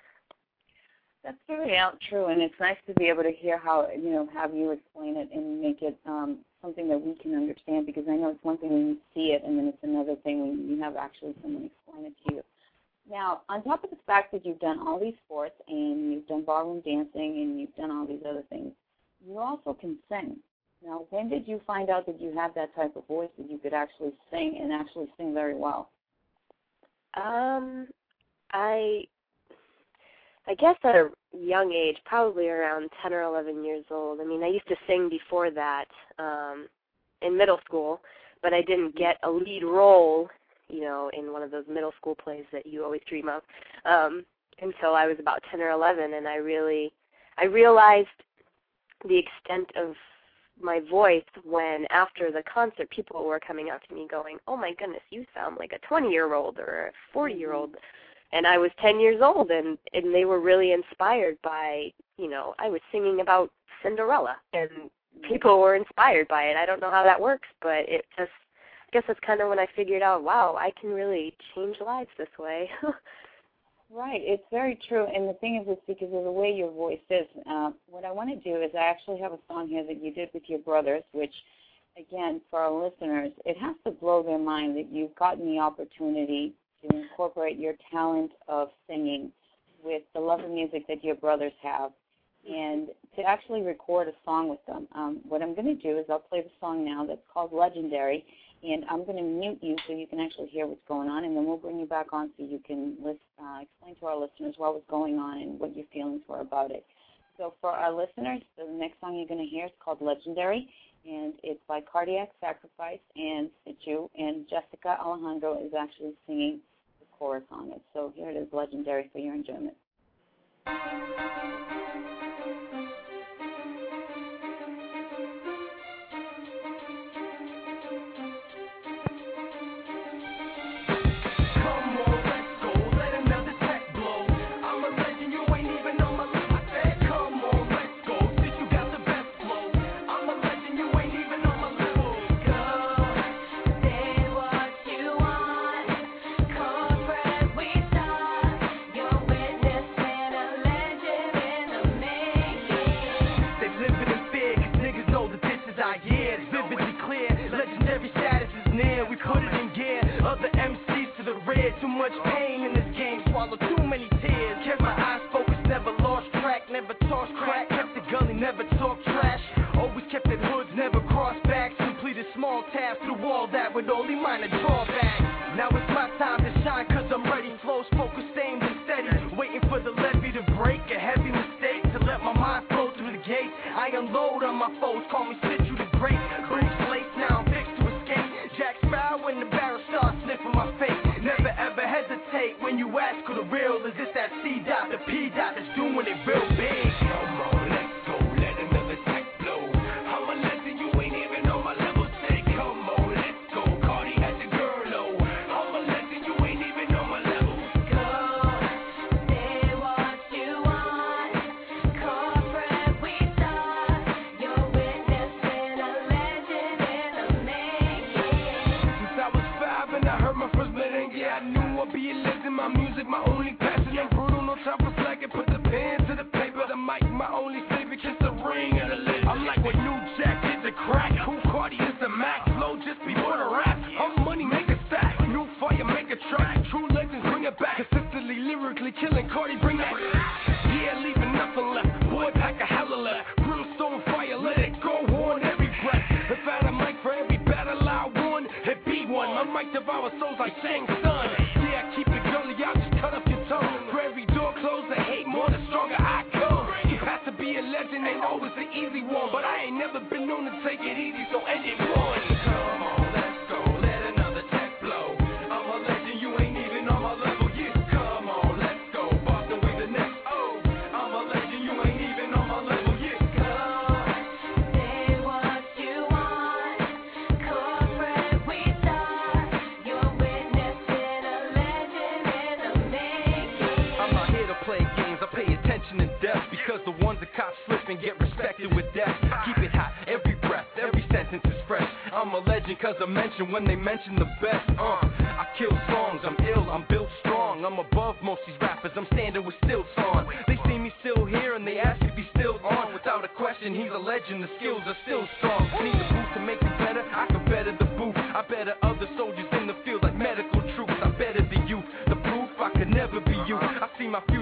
Speaker 4: That's very true, and it's nice to be able to hear how, you know, have you explain it and make it um, something that we can understand, because I know it's one thing when you see it, and then it's another thing when you have actually someone explain it to you. Now, on top of the fact that you've done all these sports and you've done ballroom dancing and you've done all these other things, you also can sing. Now, when did you find out that you had that type of voice that you could actually sing and actually sing very well?
Speaker 5: Um, I, I guess at a young age, probably around ten or eleven years old. I mean, I used to sing before that um, in middle school, but I didn't get a lead role, you know, in one of those middle school plays that you always dream of, um, until I was about ten or eleven, and I really, I realized the extent of my voice when after the concert people were coming up to me going, oh my goodness, you sound like a twenty-year-old or a forty-year-old. And I was ten years old, and, and they were really inspired by, you know, I was singing about Cinderella, and people were inspired by it. I don't know how that works, but it just, I guess that's kind of when I figured out, wow, I can really change lives this way.
Speaker 4: Right, it's very true, and the thing is, it's because of the way your voice is. Uh, what I want to do is I actually have a song here that you did with your brothers, which, again, for our listeners, it has to blow their mind that you've gotten the opportunity to incorporate your talent of singing with the love of music that your brothers have, and to actually record a song with them. Um, what I'm going to do is I'll play the song now that's called Legendary, and I'm going to mute you so you can actually hear what's going on, and then we'll bring you back on so you can list, uh, explain to our listeners what was going on and what your feelings were about it. So for our listeners, the next song you're going to hear is called Legendary, and it's by Cardiac Sacrifice and Situ, and Jessica Alejandro is actually singing the chorus on it. So here it is, Legendary, for your enjoyment.
Speaker 2: Too much pain in this game, swallow too many tears. Kept my eyes focused, never lost track, never tossed crack, kept the gully, never talked trash. Always kept it hoods, never crossed backs. Completed small tasks through all that with only minor drawbacks. Now it's my time to shine, cause I'm ready. Flows focused, aimed and steady. Waiting for the levee to break, a heavy mistake to let my mind flow through the gate. I unload on my foes, call me Situ the Great. Bruce Lace, now I'm fixed to escape. Jack Sparrow when the barrel starts sniffing my face. Never ever hesitate when you ask who the real is. It's that C dot, the P dot that's doing it real big. Come on, let's go, let another tech blow. I'm a legend, you ain't even on my level. Say, come on, let's go. Cardi had the girl low. I'm a legend, you ain't even on my level. Go, say what you want. Corporate, we start. You're witnessing a legend in the making. Since I was five and I heard my first blend, yeah, I knew I'd be a legend. My music, my only passion. I'm brutal, no time for slacking. Put the pen to the paper, the mic, my only savior. Kiss the ring of the legend. I'm like what New Jack did to crack. Cool Cardi is the max. Flow just before the rap. I'm money, make a stack. New fire, make a track. True legends, bring it back. Consistently, lyrically killing Cardi, bring that. Yeah, leaving nothing left. Boy, pack a hella left. Brimstone fire, let it go on every breath. If I had a mic for every battle I won, it'd be one. My mic devour souls like Shang Sun. Yeah, keep it gully, I'll just cut off your tongue. For every door closed, the hate more, the stronger I come. You have to be a legend, ain't always the easy one. But I ain't never been known to take it easy, so end it one. Come on, let's go, let another tech blow. I'm a legend, you ain't even on my level, yeah. Come on, let's go, Boston with the next O. I'm a legend, you ain't even on my level, yeah. Come, say what you want. Corporate, we start. You're witnessing a legend in the making. I'm not here to play games, I pay attention in depth. Because the ones that cops slip and get respected with death. Keep it hot, every breath, every sentence is fresh. I'm a legend cause I'm mentioned when they mention the best. Uh, I kill songs, I'm ill, I'm built strong. I'm above most these rappers, I'm standing with stilts on. They see me still here and they ask if he's still on. Without a question, he's a legend, the skills are still strong. Need the booth to make it better, I can better the booth. I better other soldiers in the field like medical troops. I better the youth, the proof I could never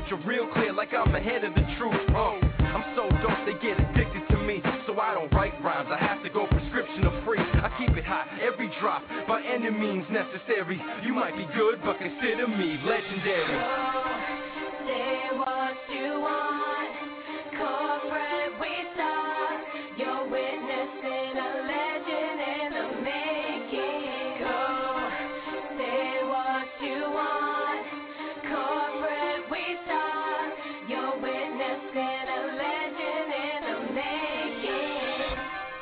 Speaker 2: picture real clear like I'm ahead of the truth. Oh, I'm so dope they get addicted to me. So I don't write rhymes, I have to go prescription or free. I keep it hot, every drop, by any means necessary. You might be good, but consider me legendary.
Speaker 6: Say what you want, corporate we start. You're witnessing a legend in the making. Go, say what you want, corporate we start. You're witnessing a legend in the making.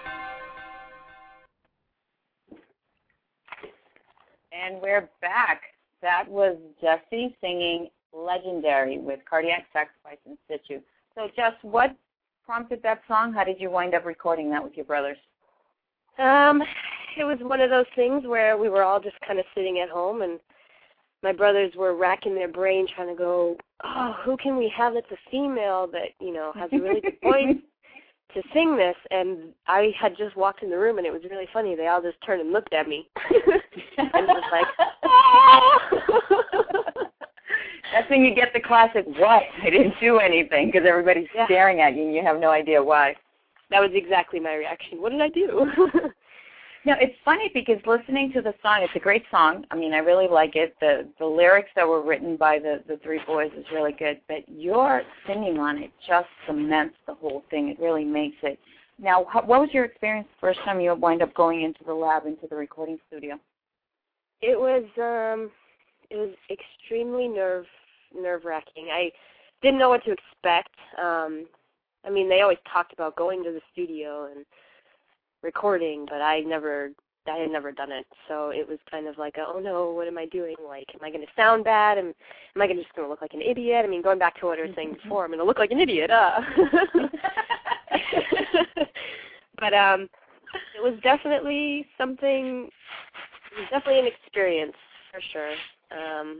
Speaker 4: And we're back. That was Jesse singing Legendary with Cardiac Sacrifice in Situ. So, Jess, what prompted that song? How did you wind up recording that with your brothers?
Speaker 5: Um, it was one of those things where we were all just kind of sitting at home, and my brothers were racking their brain trying to go, oh, who can we have that's a female that, you know, has a really good voice to sing this? And I had just walked in the room, and it was really funny. They all just turned and looked at me. And was like, oh!
Speaker 4: That's when you get the classic, what? I didn't do anything, because everybody's
Speaker 5: yeah.
Speaker 4: staring at you and you have no idea why.
Speaker 5: That was exactly my reaction. What did I do?
Speaker 4: Now, it's funny because listening to the song, it's a great song. I mean, I really like it. The the lyrics that were written by the, the three boys is really good, but your singing on it just cements the whole thing. It really makes it. Now, how, what was your experience the first time you wind up going into the lab, into the recording studio?
Speaker 5: It was um, it was extremely nerve nerve wracking. I didn't know what to expect. Um, I mean, they always talked about going to the studio and recording, but I never, I had never done it. So it was kind of like, a, oh no, what am I doing? Like, am I going to sound bad? Am, am I gonna, just going to look like an idiot? I mean, going back to what I was saying before, I'm going to look like an idiot. Uh. But um, it was definitely something. It was definitely an experience for sure. Um,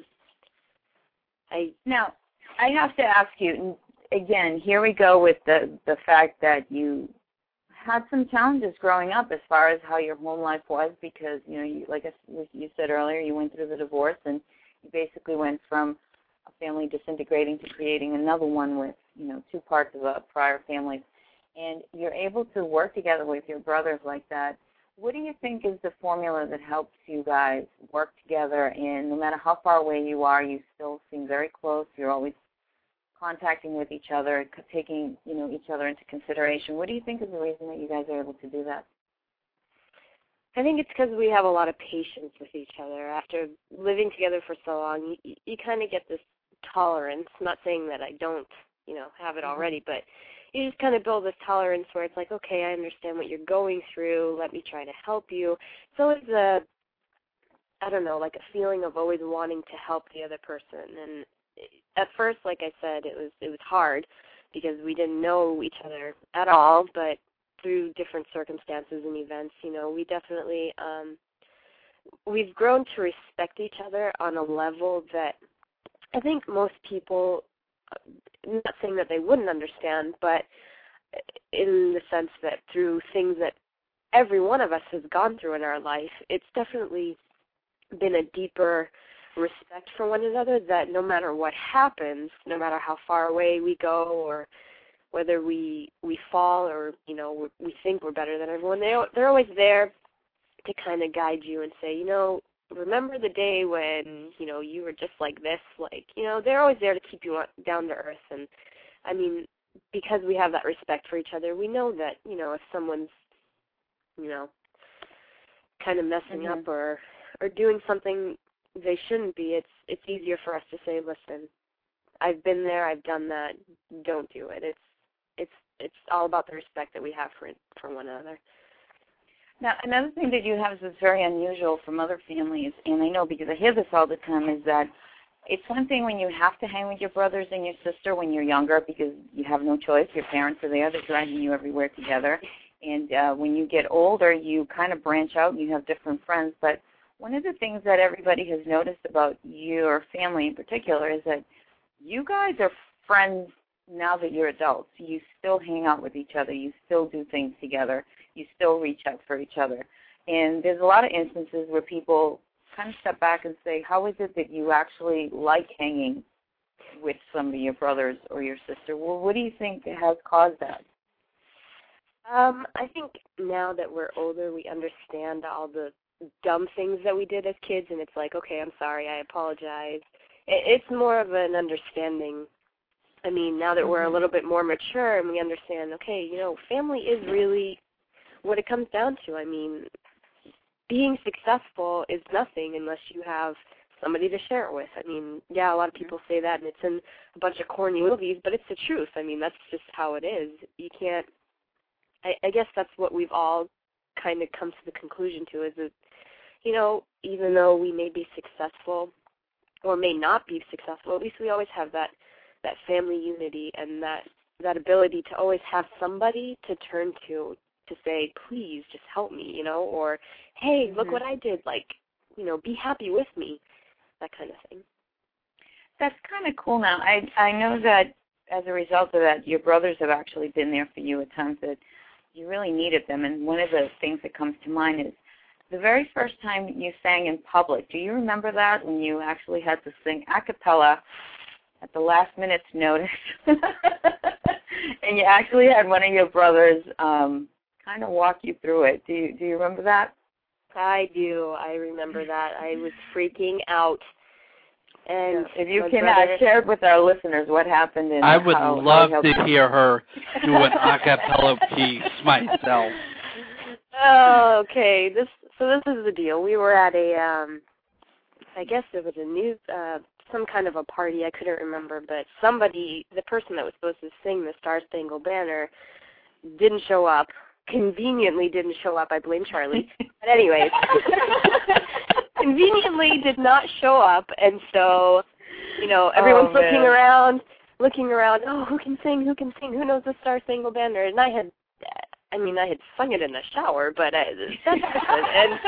Speaker 5: I
Speaker 4: now I have to ask you again. Here we go with the the fact that you had some challenges growing up as far as how your home life was, because you know, you, like you said earlier, you went through the divorce and you basically went from a family disintegrating to creating another one with you know two parts of a prior family, and you're able to work together with your brothers like that. What do you think is the formula that helps you guys work together, and no matter how far away you are, you still seem very close, you're always contacting with each other, taking, you know, each other into consideration? What do you think is the reason that you guys are able to do that?
Speaker 5: I think it's because we have a lot of patience with each other. After living together for so long, you, you kind of get this tolerance. I'm not saying that I don't, you know, have it already, but you just kind of build this tolerance where it's like, okay, I understand what you're going through. Let me try to help you. It's always a, I don't know, like a feeling of always wanting to help the other person. And at first, like I said, it was it was hard because we didn't know each other at all. But through different circumstances and events, you know, we definitely um, we've grown to respect each other on a level that I think most people. I'm not saying that they wouldn't understand, but in the sense that through things that every one of us has gone through in our life, it's definitely been a deeper respect for one another that no matter what happens, no matter how far away we go or whether we we fall or, you know, we think we're better than everyone, they, they're always there to kind of guide you and say, you know, remember the day when, you know, you were just like this, like, you know, they're always there to keep you down to earth. And, I mean, because we have that respect for each other, we know that, you know, if someone's, you know, kind of messing
Speaker 4: mm-hmm.
Speaker 5: up or or doing something they shouldn't be, it's it's easier for us to say, listen, I've been there, I've done that, don't do it. It's it's it's all about the respect that we have for for one another.
Speaker 4: Now, another thing that you have is very unusual from other families, and I know because I hear this all the time, is that it's one thing when you have to hang with your brothers and your sister when you're younger because you have no choice. Your parents are there. They're dragging you everywhere together. And uh, when you get older, you kind of branch out and you have different friends. But one of the things that everybody has noticed about your family in particular is that you guys are friends now that you're adults. You still hang out with each other. You still do things together. You still reach out for each other. And there's a lot of instances where people kind of step back and say, how is it that you actually like hanging with some of your brothers or your sister. Well, what do you think has caused that?
Speaker 5: Um, I think now that we're older, we understand all the dumb things that we did as kids, and it's like, okay, I'm sorry, I apologize. It's more of an understanding. I mean, now that we're a little bit more mature and we understand, okay, you know, family is really what it comes down to. I mean, being successful is nothing unless you have somebody to share it with. I mean, yeah, a lot of people say that, and it's in a bunch of corny movies, but it's the truth. I mean, that's just how it is. You can't, I, I guess that's what we've all kind of come to the conclusion to, is that, you know, even though we may be successful or may not be successful, at least we always have that, that family unity and that, that ability to always have somebody to turn to, to say, please, just help me, you know, or, hey, look mm-hmm. what I did, like, you know, be happy with me, that kind of thing.
Speaker 4: That's kind of cool now. I I know that as a result of that, your brothers have actually been there for you at times that you really needed them, and one of the things that comes to mind is the very first time you sang in public. Do you remember that, when you actually had to sing a cappella at the last minute's notice, and you actually had one of your brothers um, kind of walk you through it? Do you, do you remember that?
Speaker 5: I do. I remember that. I was freaking out. And
Speaker 4: if you can brother... uh, share with our listeners what happened. And
Speaker 3: I would
Speaker 4: how,
Speaker 3: love
Speaker 4: how
Speaker 3: to hear her do an a cappella piece myself.
Speaker 5: Oh, okay. This so this is the deal. We were at a, um, I guess it was a new, uh, some kind of a party. I couldn't remember, but somebody, the person that was supposed to sing the Star Spangled Banner, didn't show up. Conveniently didn't show up. I blame Charlie. But anyways, conveniently did not show up, and so, you know, everyone's oh, looking around, looking around. Oh, who can sing? Who can sing? Who knows the Star Spangled Banner? And I had, I mean, I had sung it in the shower, but I, that's different. And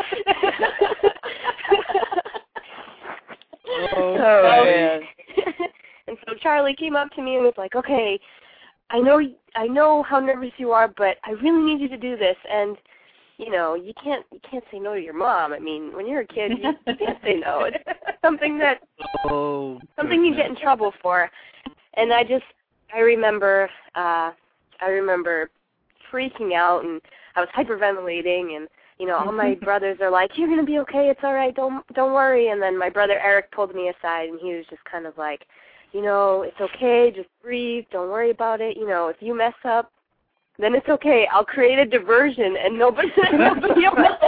Speaker 4: oh, oh man.
Speaker 5: And so Charlie came up to me and was like, "Okay, I know I know how nervous you are, but I really need you to do this." And you know, you can't you can't say no to your mom. I mean, when you're a kid, you, you can't say no. It's something that
Speaker 3: oh,
Speaker 5: something you get in trouble for. And I just I remember uh, I remember freaking out, and I was hyperventilating, and you know, all my brothers are like, "You're gonna be okay. It's all right. Don't don't worry." And then my brother Eric pulled me aside, and he was just kind of like, you know, it's okay, just breathe, don't worry about it. You know, if you mess up, then it's okay. I'll create a diversion and nobody, nobody will know.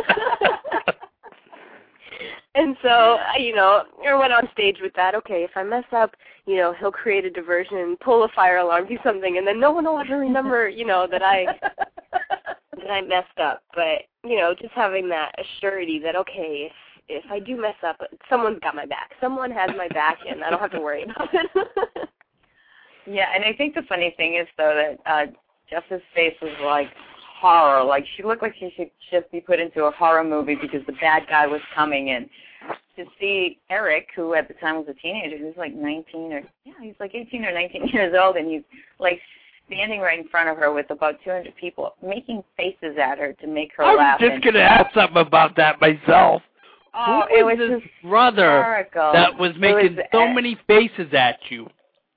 Speaker 5: And so, you know, I went on stage with that. Okay, if I mess up, you know, he'll create a diversion, pull a fire alarm, do something, and then no one will ever remember, you know, that I that I messed up. But, you know, just having that assurity that, okay, if if I do mess up, someone's got my back. Someone has my back, and I don't have to worry about it.
Speaker 4: Yeah, and I think the funny thing is, though, that uh, Jess's face was like horror. Like, she looked like she should just be put into a horror movie because the bad guy was coming. And to see Eric, who at the time was a teenager, he was like nineteen or, yeah, he's like eighteen or nineteen years old, and he's like standing right in front of her with about two hundred people making faces at her to make her
Speaker 3: I
Speaker 4: laugh.
Speaker 3: I was just going to ask something about that myself.
Speaker 4: Oh,
Speaker 3: Who
Speaker 4: it
Speaker 3: was
Speaker 4: was
Speaker 3: this brother
Speaker 4: hysterical.
Speaker 3: that was making
Speaker 4: was,
Speaker 3: so
Speaker 4: uh,
Speaker 3: many faces at you?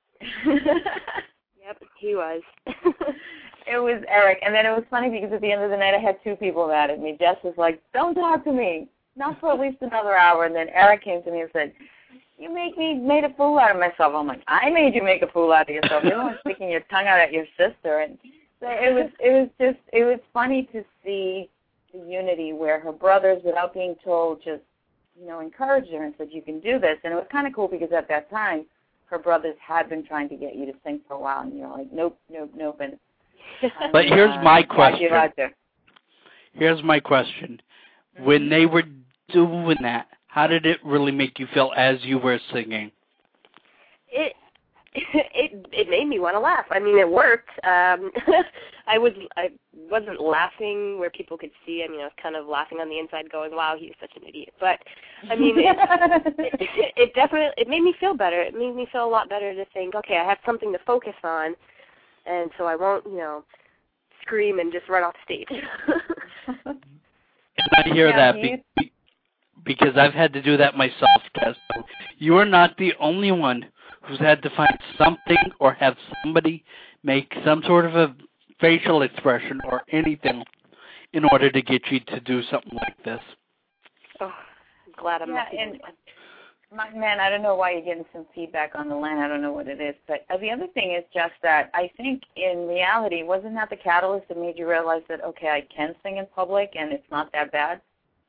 Speaker 5: Yep, he was.
Speaker 4: It was Eric. And then it was funny because at the end of the night I had two people mad at me. Jess was like, "Don't talk to me. Not for at least another hour." And then Eric came to me and said, "You make me made a fool out of myself." I'm like, "I made you make a fool out of yourself. You're not sticking your tongue out at your sister." And so it was it was just it was funny to see the unity where her brothers, without being told, just, you know, encouraged her and said, "You can do this." And it was kind of cool because at that time, her brothers had been trying to get you to sing for a while, and you're like, "Nope, nope, nope." And, and
Speaker 3: but here's
Speaker 4: uh,
Speaker 3: my question.
Speaker 4: Roger.
Speaker 3: Here's my question. When they were doing that, how did it really make you feel as you were singing?
Speaker 5: It it it made me want to laugh. I mean, it worked. Um, I was I wasn't laughing where people could see. I mean, I was kind of laughing on the inside, going, "Wow, he's such an idiot." But I mean, it, it, it definitely it made me feel better. It made me feel a lot better to think, okay, I have something to focus on, and so I won't, you know, scream and just run off stage.
Speaker 3: And I hear
Speaker 4: Yeah,
Speaker 3: that
Speaker 4: you-
Speaker 3: be, because I've had to do that myself, Tess. You are not the only one who's had to find something or have somebody make some sort of a facial expression or anything in order to get you to do something like this.
Speaker 5: Oh, glad I'm
Speaker 4: yeah,
Speaker 5: not
Speaker 4: and
Speaker 5: one.
Speaker 4: my, man, I don't know why you're getting some feedback on the line. I don't know what it is. But uh, the other thing is just that I think in reality, wasn't that the catalyst that made you realize that, okay, I can sing in public and it's not that bad?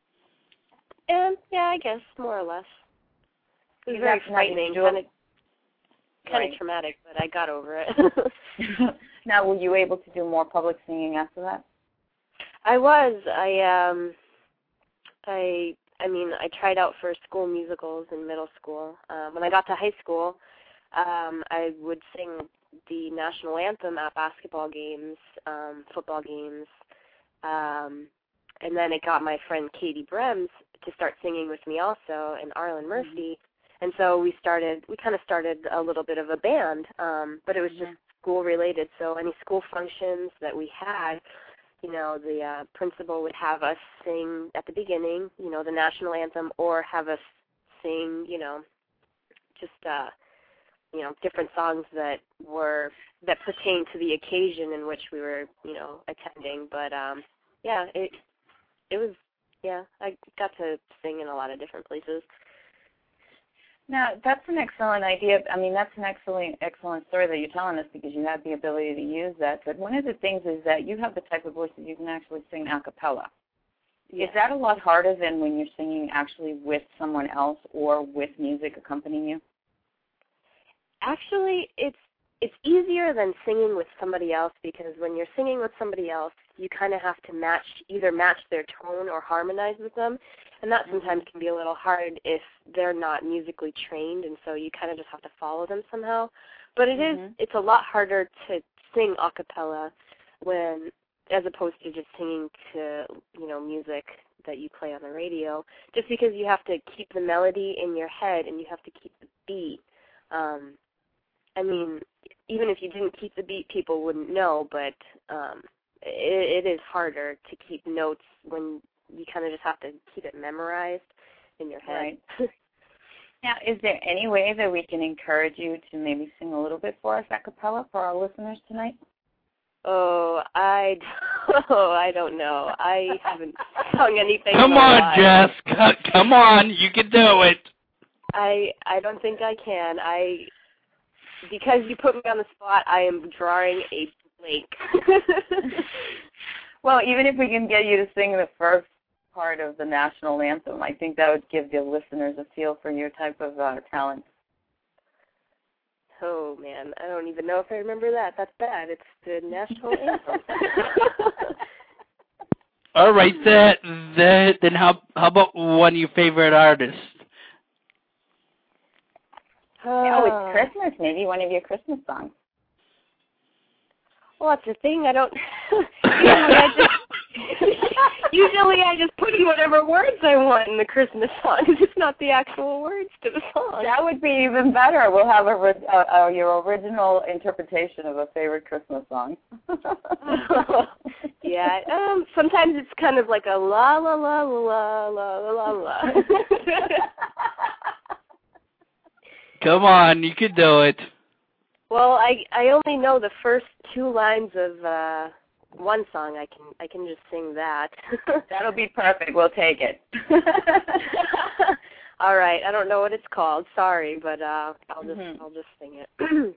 Speaker 5: Um, yeah, I guess, more or less. It was
Speaker 4: You
Speaker 5: very
Speaker 4: got nothing to
Speaker 5: frightening,
Speaker 4: do
Speaker 5: kind of kind
Speaker 4: Right.
Speaker 5: of traumatic, but I got over it.
Speaker 4: Now, were you able to do more public singing after that?
Speaker 5: I was. I um, I I mean, I tried out for school musicals in middle school. Um, when I got to high school, um, I would sing the national anthem at basketball games, um, football games, um, and then it got my friend Katie Brems to start singing with me also, and Arlen Murphy. Mm-hmm. And so we started, we kind of started a little bit of a band, um, but it was just school related. So any school functions that we had, you know, the uh, principal would have us sing at the beginning, you know, the national anthem, or have us sing, you know, just, uh, you know, different songs that were, that pertained to the occasion in which we were, you know, attending. But, um, yeah, it, it was, yeah, I got to sing in a lot of different places.
Speaker 4: Now, that's an excellent idea. I mean, that's an excellent, excellent story that you're telling us because you have the ability to use that. But one of the things is that you have the type of voice that you can actually sing a cappella. Yes. Is that a lot harder than when you're singing actually with someone else or with music accompanying you?
Speaker 5: Actually, it's it's easier than singing with somebody else because when you're singing with somebody else, you kind of have to match, either match their tone or harmonize with them. And that sometimes can be a little hard if they're not musically trained, and so you kind of just have to follow them somehow. But it mm-hmm. is, it's a lot harder to sing a cappella when, as opposed to just singing to, you know, music that you play on the radio, just because you have to keep the melody in your head and you have to keep the beat. Um, I mean, even if you didn't keep the beat, people wouldn't know, but um, it, it is harder to keep notes when you kind of just have to keep it memorized in your head.
Speaker 4: Right. Now, is there any way that we can encourage you to maybe sing a little bit for us a cappella for our listeners tonight?
Speaker 5: Oh, I, oh, I don't know. I haven't sung anything.
Speaker 3: Come on, Jess. Come on, you can do it.
Speaker 5: I, I don't think I can. I, because you put me on the spot, I am drawing a blank.
Speaker 4: Well, even if we can get you to sing the first part of the national anthem, I think that would give the listeners a feel for your type of uh, talent.
Speaker 5: Oh, man, I don't even know if I remember that. That's bad. It's the national anthem.
Speaker 3: All right, that, that, then how, how about one of your favorite artists?
Speaker 5: Uh,
Speaker 4: oh, it's Christmas. Maybe one of your Christmas songs.
Speaker 5: Well, that's the thing. I don't. usually, I just, usually, I just put in whatever words I want in the Christmas song. It's not the actual words to the song.
Speaker 4: That would be even better. We'll have a, uh, uh, your original interpretation of a favorite Christmas song.
Speaker 5: Yeah. Um. Sometimes it's kind of like a la la la la la la la la.
Speaker 3: Come on, you can do it.
Speaker 5: Well, I I only know the first two lines of uh, one song. I can I can just sing that.
Speaker 4: That'll be perfect. We'll take it.
Speaker 5: All right. I don't know what it's called. Sorry, but uh, I'll just mm-hmm. I'll just sing it.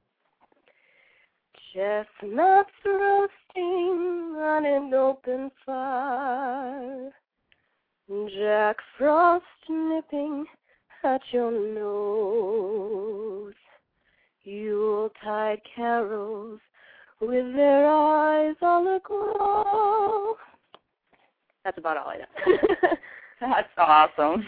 Speaker 5: Chestnuts roasting on an open fire, Jack Frost nipping at your nose. Yuletide carols with their eyes all aglow. That's about all I know.
Speaker 4: That's awesome.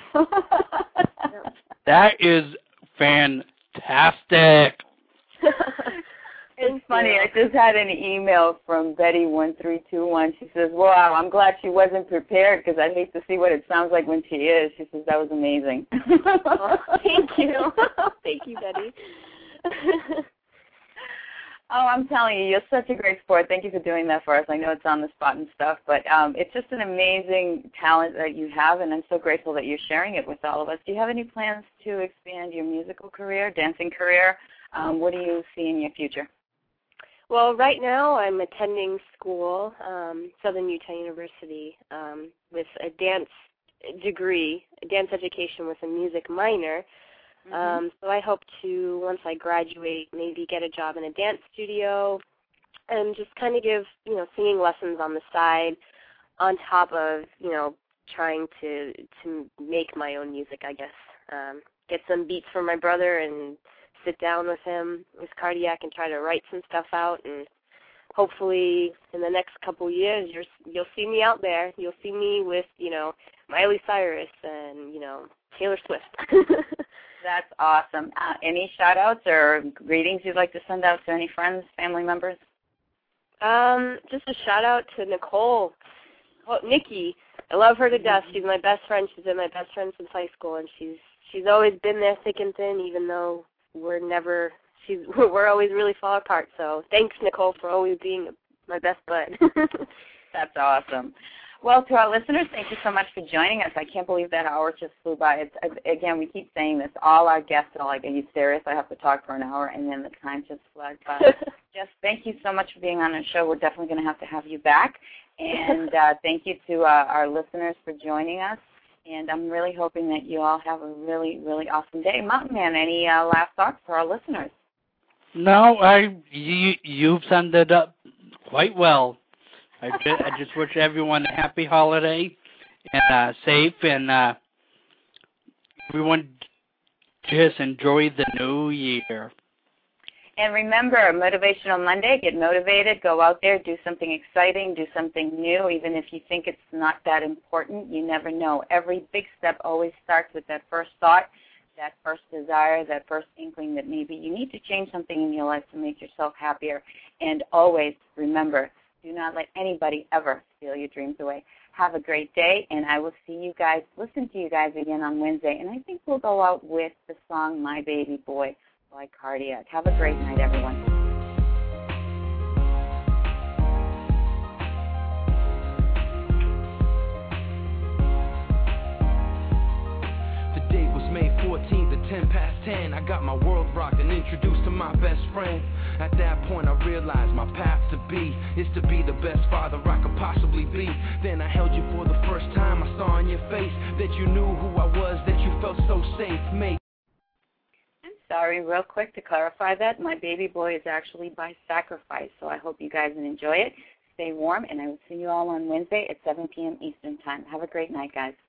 Speaker 3: That is fantastic.
Speaker 4: It's funny. I just had an email from Betty one three two one. She says, wow, I'm glad she wasn't prepared because I'd hate to see what it sounds like when she is. She says, that was amazing.
Speaker 5: Oh, thank you. Thank you, Betty.
Speaker 4: Oh, I'm telling you, you're such a great sport. Thank you for doing that for us. I know it's on the spot and stuff, but um, it's just an amazing talent that you have, and I'm so grateful that you're sharing it with all of us. Do you have any plans to expand your musical career, dancing career? Um, what do you see in your future?
Speaker 5: Well, right now I'm attending school, um, Southern Utah University, um, with a dance degree, dance education with a music minor. Mm-hmm. Um, so I hope to, once I graduate, maybe get a job in a dance studio and just kind of give, you know, singing lessons on the side on top of, you know, trying to to make my own music, I guess. Um, get some beats from my brother and sit down with him, with Cardiac, and try to write some stuff out. And hopefully in the next couple years, you're, you'll see me out there. You'll see me with, you know, Miley Cyrus and, you know, Taylor Swift.
Speaker 4: That's awesome. Uh, any shout-outs or greetings you'd like to send out to any friends, family members?
Speaker 5: Um, just a shout-out to Nicole. Oh, Nikki. I love her to death. She's my best friend. She's been my best friend since high school, and she's she's always been there thick and thin, even though we're never, she's, we're always really far apart. So thanks, Nicole, for always being my best bud.
Speaker 4: That's awesome. Well, to our listeners, thank you so much for joining us. I can't believe that hour just flew by. It's, again, we keep saying this. All our guests are like, are you serious? I have to talk for an hour, and then the time just flies by. Just thank you so much for being on our show. We're definitely going to have to have you back. And uh, thank you to uh, our listeners for joining us. And I'm really hoping that you all have a really, really awesome day. Mountain Man, any uh, last thoughts for our listeners?
Speaker 3: No, I you, you've summed it up quite well. I just, I just wish everyone a happy holiday and uh, safe, and uh, everyone just enjoy the new year.
Speaker 4: And remember, Motivational Monday, get motivated, go out there, do something exciting, do something new, even if you think it's not that important. You never know. Every big step always starts with that first thought, that first desire, that first inkling that maybe you need to change something in your life to make yourself happier. And always remember, do not let anybody ever steal your dreams away. Have a great day, and I will see you guys, listen to you guys again on Wednesday. And I think we'll go out with the song My Baby Boy by Cardiac. Have a great night, everyone.
Speaker 2: The date was May fourteenth at ten past ten. I got my world rocked and introduced to my best friend. At that point I realized my path to be is to be the best father I could possibly be. Then I held you for the first time. I saw in your face that you knew who I was, that you felt so safe, mate.
Speaker 4: I'm sorry, real quick to clarify that, My Baby Boy is actually by Sacrifice, so I hope you guys enjoy it. Stay warm, and I will see you all on Wednesday at seven p.m. Eastern Time. Have a great night, guys.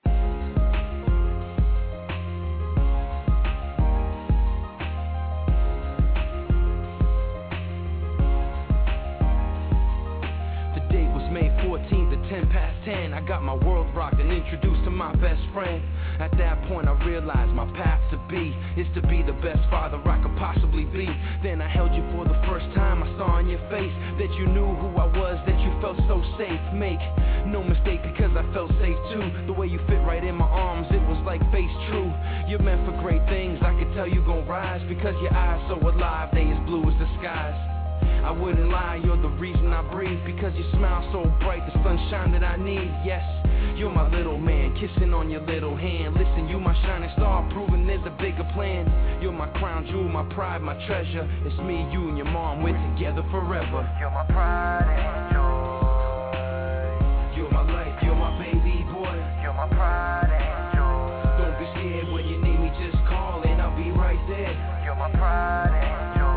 Speaker 2: May fourteenth at ten past ten. I got my world rocked and introduced to my best friend. At that point I realized my path to be is to be the best father I could possibly be. Then I held you for the first time. I saw in your face that you knew who I was, that you felt so safe. Make no mistake, because I felt safe too. The way you fit right in my arms, it was like face true. You're meant for great things, I could tell you gon' rise, because your eyes so alive, they as blue as the skies. I wouldn't lie, you're the reason I breathe, because you smile so bright, the sunshine that I need. Yes, you're my little man, kissing on your little hand. Listen, you my shining star, proving there's a bigger plan. You're my crown jewel, my pride, my treasure. It's me, you, and your mom, we're together forever. You're my pride and joy. You're my life, you're my baby boy. You're my pride and joy. Don't be scared when you need me, just call and I'll be right there. You're my pride and joy.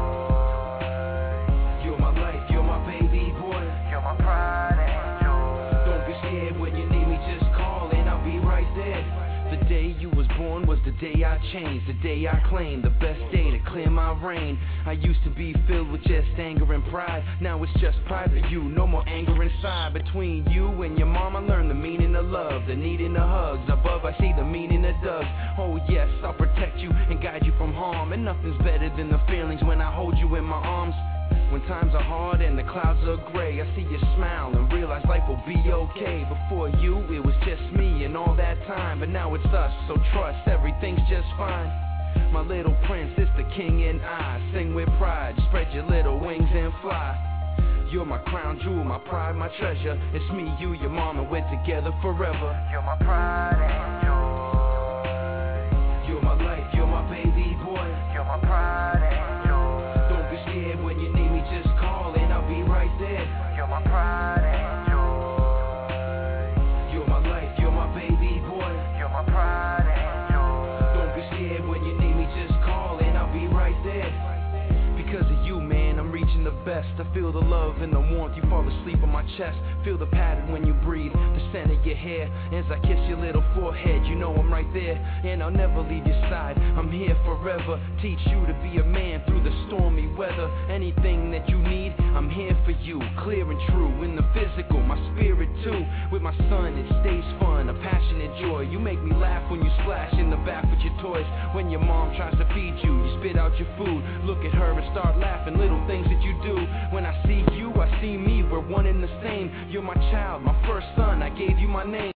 Speaker 2: Pride and joy. Don't be scared when you need me, just call and I'll be right there. The day you was born was the day I changed, the day I claimed, the best day to clear my reign. I used to be filled with just anger and pride. Now it's just pride for you, no more anger inside. Between you and your mom I learned the meaning of love, the needing of hugs. Above I see the meaning of doves. Oh yes, I'll protect you and guide you from harm. And nothing's better than the feelings when I hold you in my arms. When times are hard and the clouds are gray, I see you smile and realize life will be okay. Before you, it was just me and all that time, but now it's us, so trust, everything's just fine. My little prince is the king and I sing with pride, spread your little wings You're my crown jewel, my pride, my treasure. It's me, you, your mom, and we're together forever. You're my pride and joy. You're my life, you're my baby boy. You're my pride and joy. Don't be scared when you need me, just call and I'll be right there. You're my pride and joy. You're my life, you're my baby boy. You're my pride and joy. Don't be scared when you need me, just call and I'll be right there. Because of you, man, I'm reaching the best. I feel the love and the warmth, you fall asleep on my chest. Feel the pattern when you breathe, the scent of your hair. As I kiss your little forehead, you know I'm right there. And I'll never leave your side, I'm here forever. Teach you to be a man through the stormy weather. Anything that you need, I'm here for you. Clear and true, in the physical, my spirit too. With my son, it stays fun, a passion and joy. You make me laugh when you splash in the back with your toys. When your mom tries to feed you, you spit out your food. Look at her and start laughing, little things that you do. When I see you, I see me, we're one and the same. You're my child, my first son, I gave you my name.